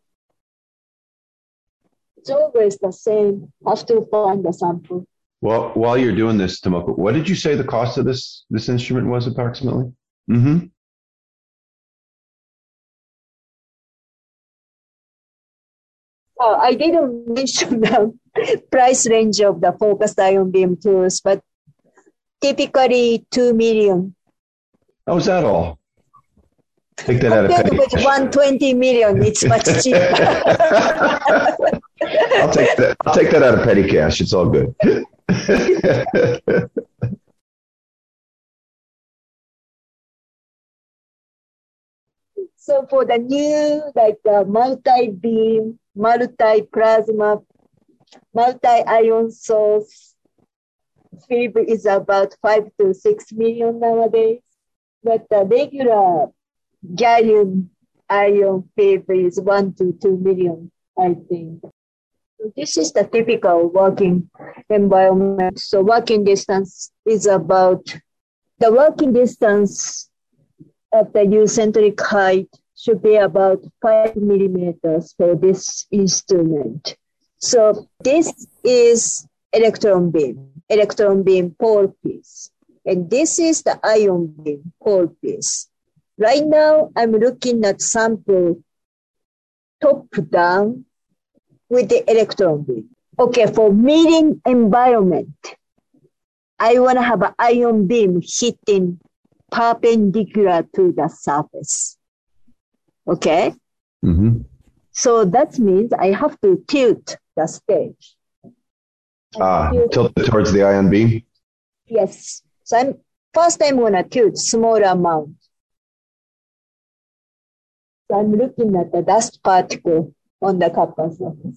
It's always the same. Have to find the sample. Well, while you're doing this, Tomoko, what did you say the cost of this this instrument was approximately? Mm-hmm. Oh, I didn't mention the price range of the focused ion beam tools, but typically two million. Oh, is that all? Take that out of petty with cash. one hundred twenty million, it's much cheaper. I'll take that. I'll take that out of petty cash. It's all good. So for the new, like the multi-beam, multi-plasma, multi-ion source, F I B is about five to six million nowadays. But the regular gallium ion F I B is one to two million, I think. So this is the typical working environment. So working distance is about, the working distance of the eccentric height should be about five millimeters for this instrument. So this is electron beam, electron beam pole piece. And this is the ion beam pole piece. Right now, I'm looking at sample top down with the electron beam. Okay, for milling environment, I want to have an ion beam hitting perpendicular to the surface. Okay? Mm-hmm. So that means I have to tilt the stage. Ah, tilt it towards the ion beam? Yes. So I'm, first I'm going to tilt small amount. So I'm looking at the dust particle on the copper surface.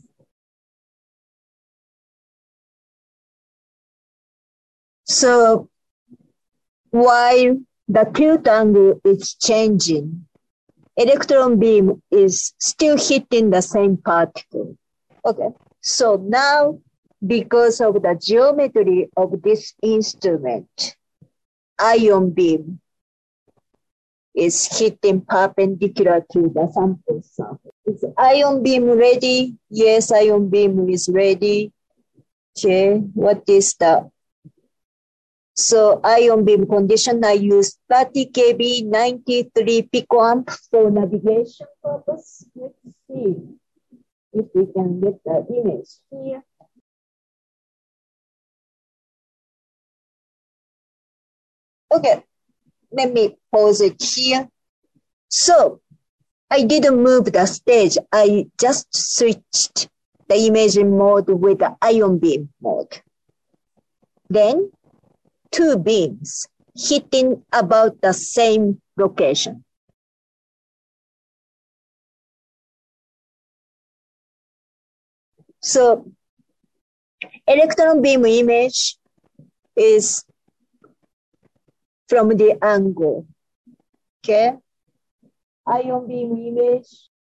So while the tilt angle is changing, electron beam is still hitting the same particle. Okay. So now, because of the geometry of this instrument, ion beam is hitting perpendicular to the sample surface. Is ion beam ready? Yes, ion beam is ready. Okay, what is the So ion beam condition, I use thirty K B, ninety-three picoamp for navigation purpose. Let's see if we can get the image here. Okay, let me pause it here. So I didn't move the stage. I just switched the imaging mode with the ion beam mode. Then two beams hitting about the same location. So electron beam image is from the angle, okay? Ion beam image.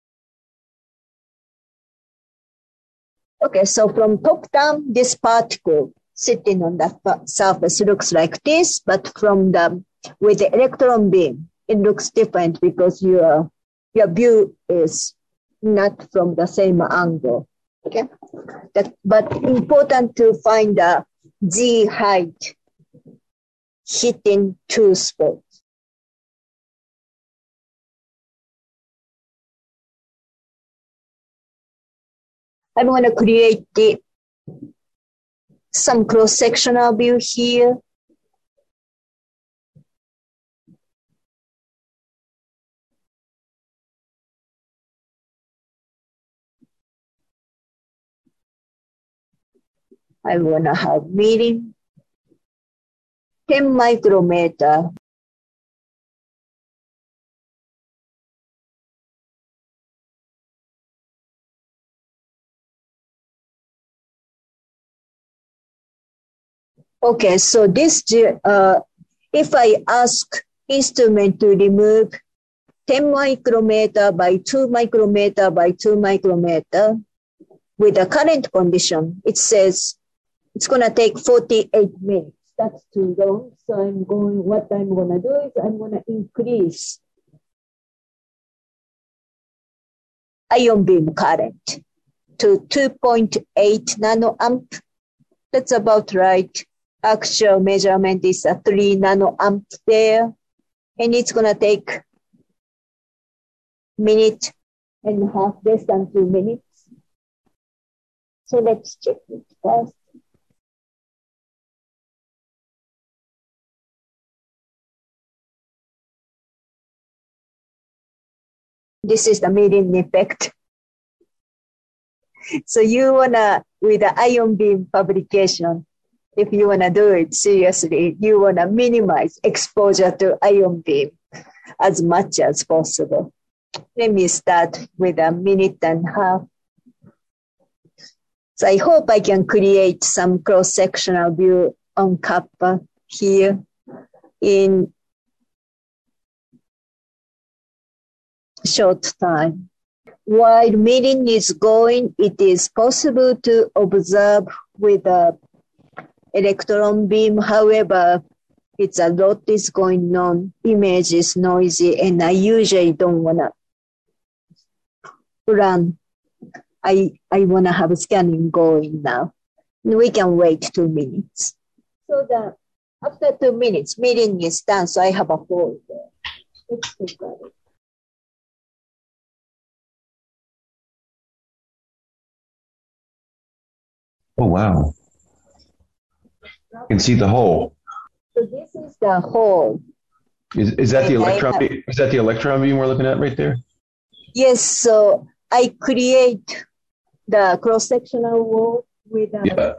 Okay, so from top down, this particle sitting on that surface looks like this, but from the, with the electron beam, it looks different because your, your view is not from the same angle, okay? That, but important to find the Z height hitting two spots. I'm going to create the, some cross-sectional view here. I want to have meeting ten micrometer. Okay, so this, uh, if I ask instrument to remove ten micrometer by two micrometer by two micrometer with the current condition, it says it's going to take forty-eight minutes. That's too long. So I'm going, what I'm going to do is I'm going to increase ion beam current to two point eight nanoamp. That's about right. Actual measurement is a three nanoamp there. And it's going to take minute and a half, less than two minutes. So let's check it first. This is the mirroring effect. So you wanna, with the ion beam fabrication, if you wanna do it seriously, you wanna minimize exposure to ion beam as much as possible. Let me start with a minute and a half. So I hope I can create some cross-sectional view on kappa here in short time. While meeting is going, it is possible to observe with a electron beam. However, it's a lot is going on, image is noisy, and I usually don't want to run. I, I want to have scanning going now. We can wait two minutes. So the, after two minutes, meeting is done, so I have a hold there. Let's look at it. Oh, wow. You can see the hole. So this is the hole. Is, is that the And I electron have- beam? Is that the electron beam we're looking at right there? Yes, so I create the cross-sectional wall with a, Yeah.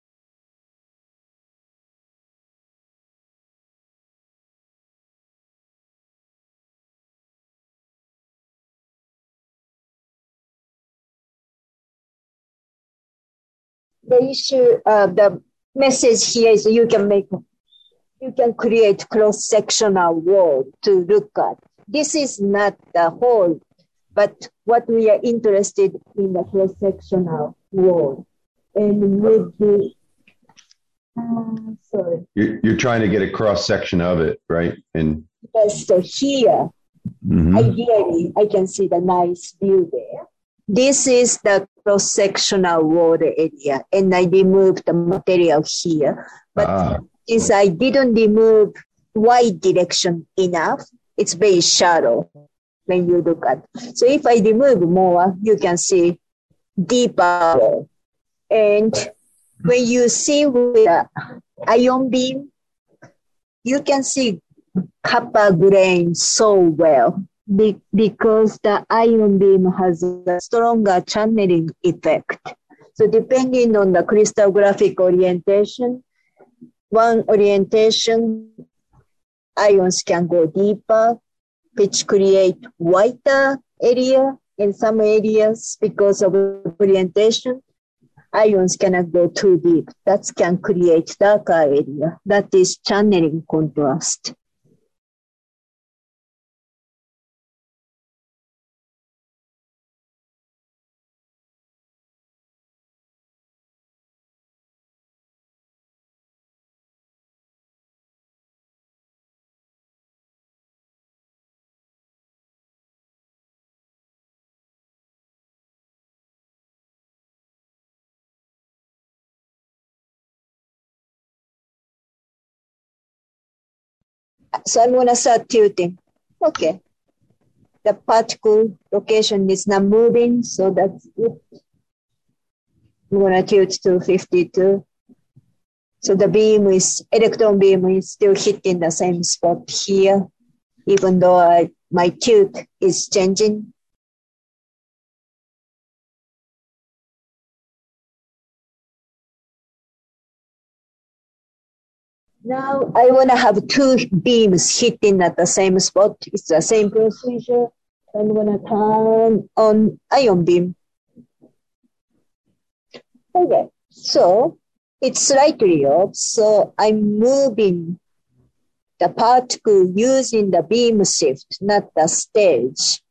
the issue, uh, the message here is you can make, you can create cross-sectional wall to look at. This is not the whole, but what we are interested in the cross-sectional wall. And with the, uh, sorry, You're, you're trying to get a cross section of it, right? And yes, so here, Mhm. ideally, I can see the nice view there. This is the cross-sectional wall area, and I removed the material here. But Ah. since I didn't remove Y direction enough, it's very shallow when you look at. So if I remove more, you can see deeper wall. And when you see with the ion beam, you can see copper grain so well be- because the ion beam has a stronger channeling effect. So depending on the crystallographic orientation, one orientation, ions can go deeper, which create whiter area in some areas because of orientation. Ions cannot go too deep. That can create darker area. That is channeling contrast. So I'm going to start tilting. Okay. The particle location is not moving, so that's it. I'm going to tilt to fifty-two. So the beam is, electron beam is still hitting the same spot here, even though I, my tilt is changing. Now I want to have two beams hitting at the same spot. It's the same procedure. I'm going to turn on ion beam. Okay, so it's slightly off. So I'm moving the particle using the beam shift, not the stage.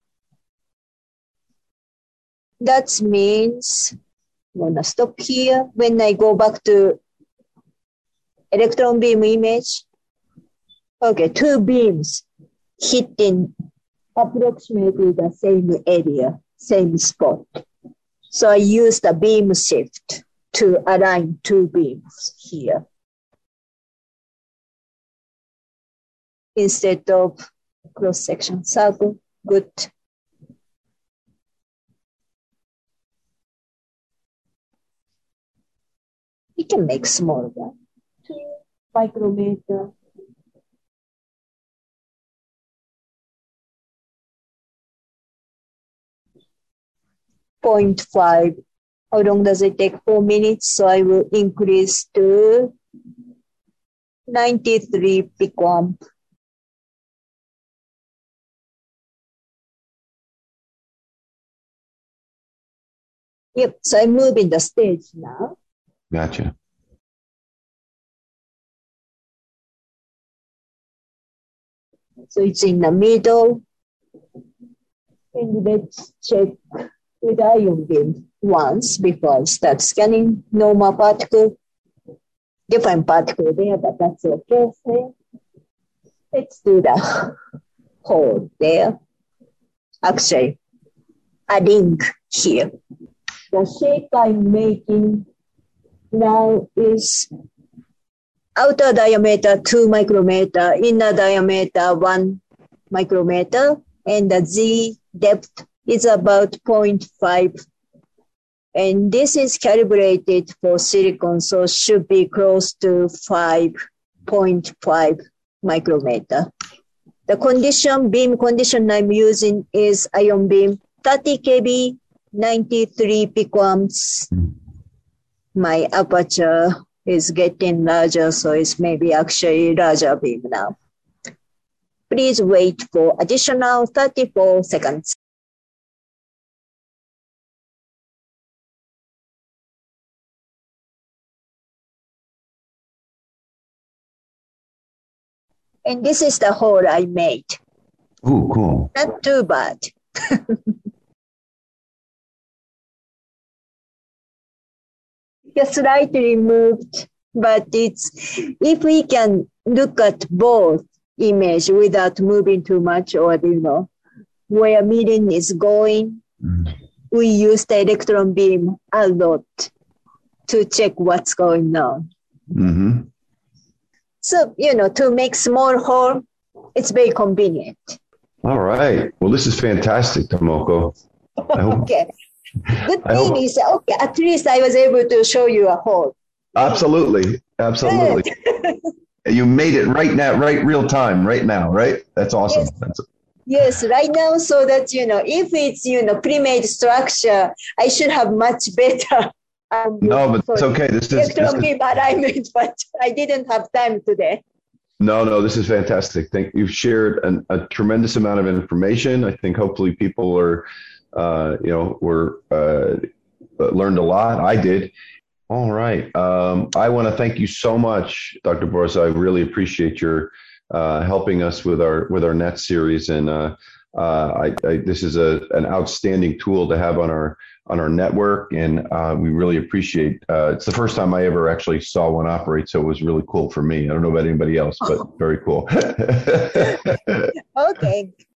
That means I'm going to stop here. When I go back to electron beam image. Okay, two beams hitting approximately the same area, same spot. So I use the beam shift to align two beams here instead of cross-section circle. Good. You can make smaller one. Micrometer. Point five. How long does it take? Four minutes. So I will increase to ninety-three picoamp. Yep. So I'm moving the stage now. Gotcha. So it's in the middle. And let's check with ion beam once before I start scanning. Normal particle, different particle there, but that's okay. So let's do the hole there. Actually, a ring here. The shape I'm making now is outer diameter two micrometer, inner diameter one micrometer, and the Z depth is about zero point five. And this is calibrated for silicon, so should be close to five point five micrometer. The condition, beam condition I'm using is ion beam, thirty K B, ninety-three picoamps. My aperture is getting larger, so it's maybe actually larger beam now. Please wait for additional thirty-four seconds. And this is the hole I made. Ooh, cool. Not too bad. Just slightly moved, but it's, if we can look at both image without moving too much, or, you know, where meeting is going, mm. we use the electron beam a lot to check what's going on. Mm-hmm. So, you know, to make small hole, it's very convenient. All right. Well, this is fantastic, Tomoko. I hope, okay. Good I thing hope, is, okay, at least I was able to show you a hole. Absolutely. Absolutely. You made it right now, right real time, right now, right? That's awesome. Yes. That's, yes, right now, so that, you know, if it's, you know, pre-made structure, I should have much better. Um, no, but it's okay. This is, electron this beam alignment, but I didn't have time today. No, no, this is fantastic. Thank you've shared an, a tremendous amount of information. I think hopefully people are, uh, you know, were uh, learned a lot. I did. All right. Um, I want to thank you so much, Doctor Borsa. I really appreciate your uh, helping us with our with our net series, and uh, uh, I, I, this is a an outstanding tool to have on our on our network, and uh, we really appreciate. Uh, it's the first time I ever actually saw one operate, so it was really cool for me. I don't know about anybody else, but very cool. Okay.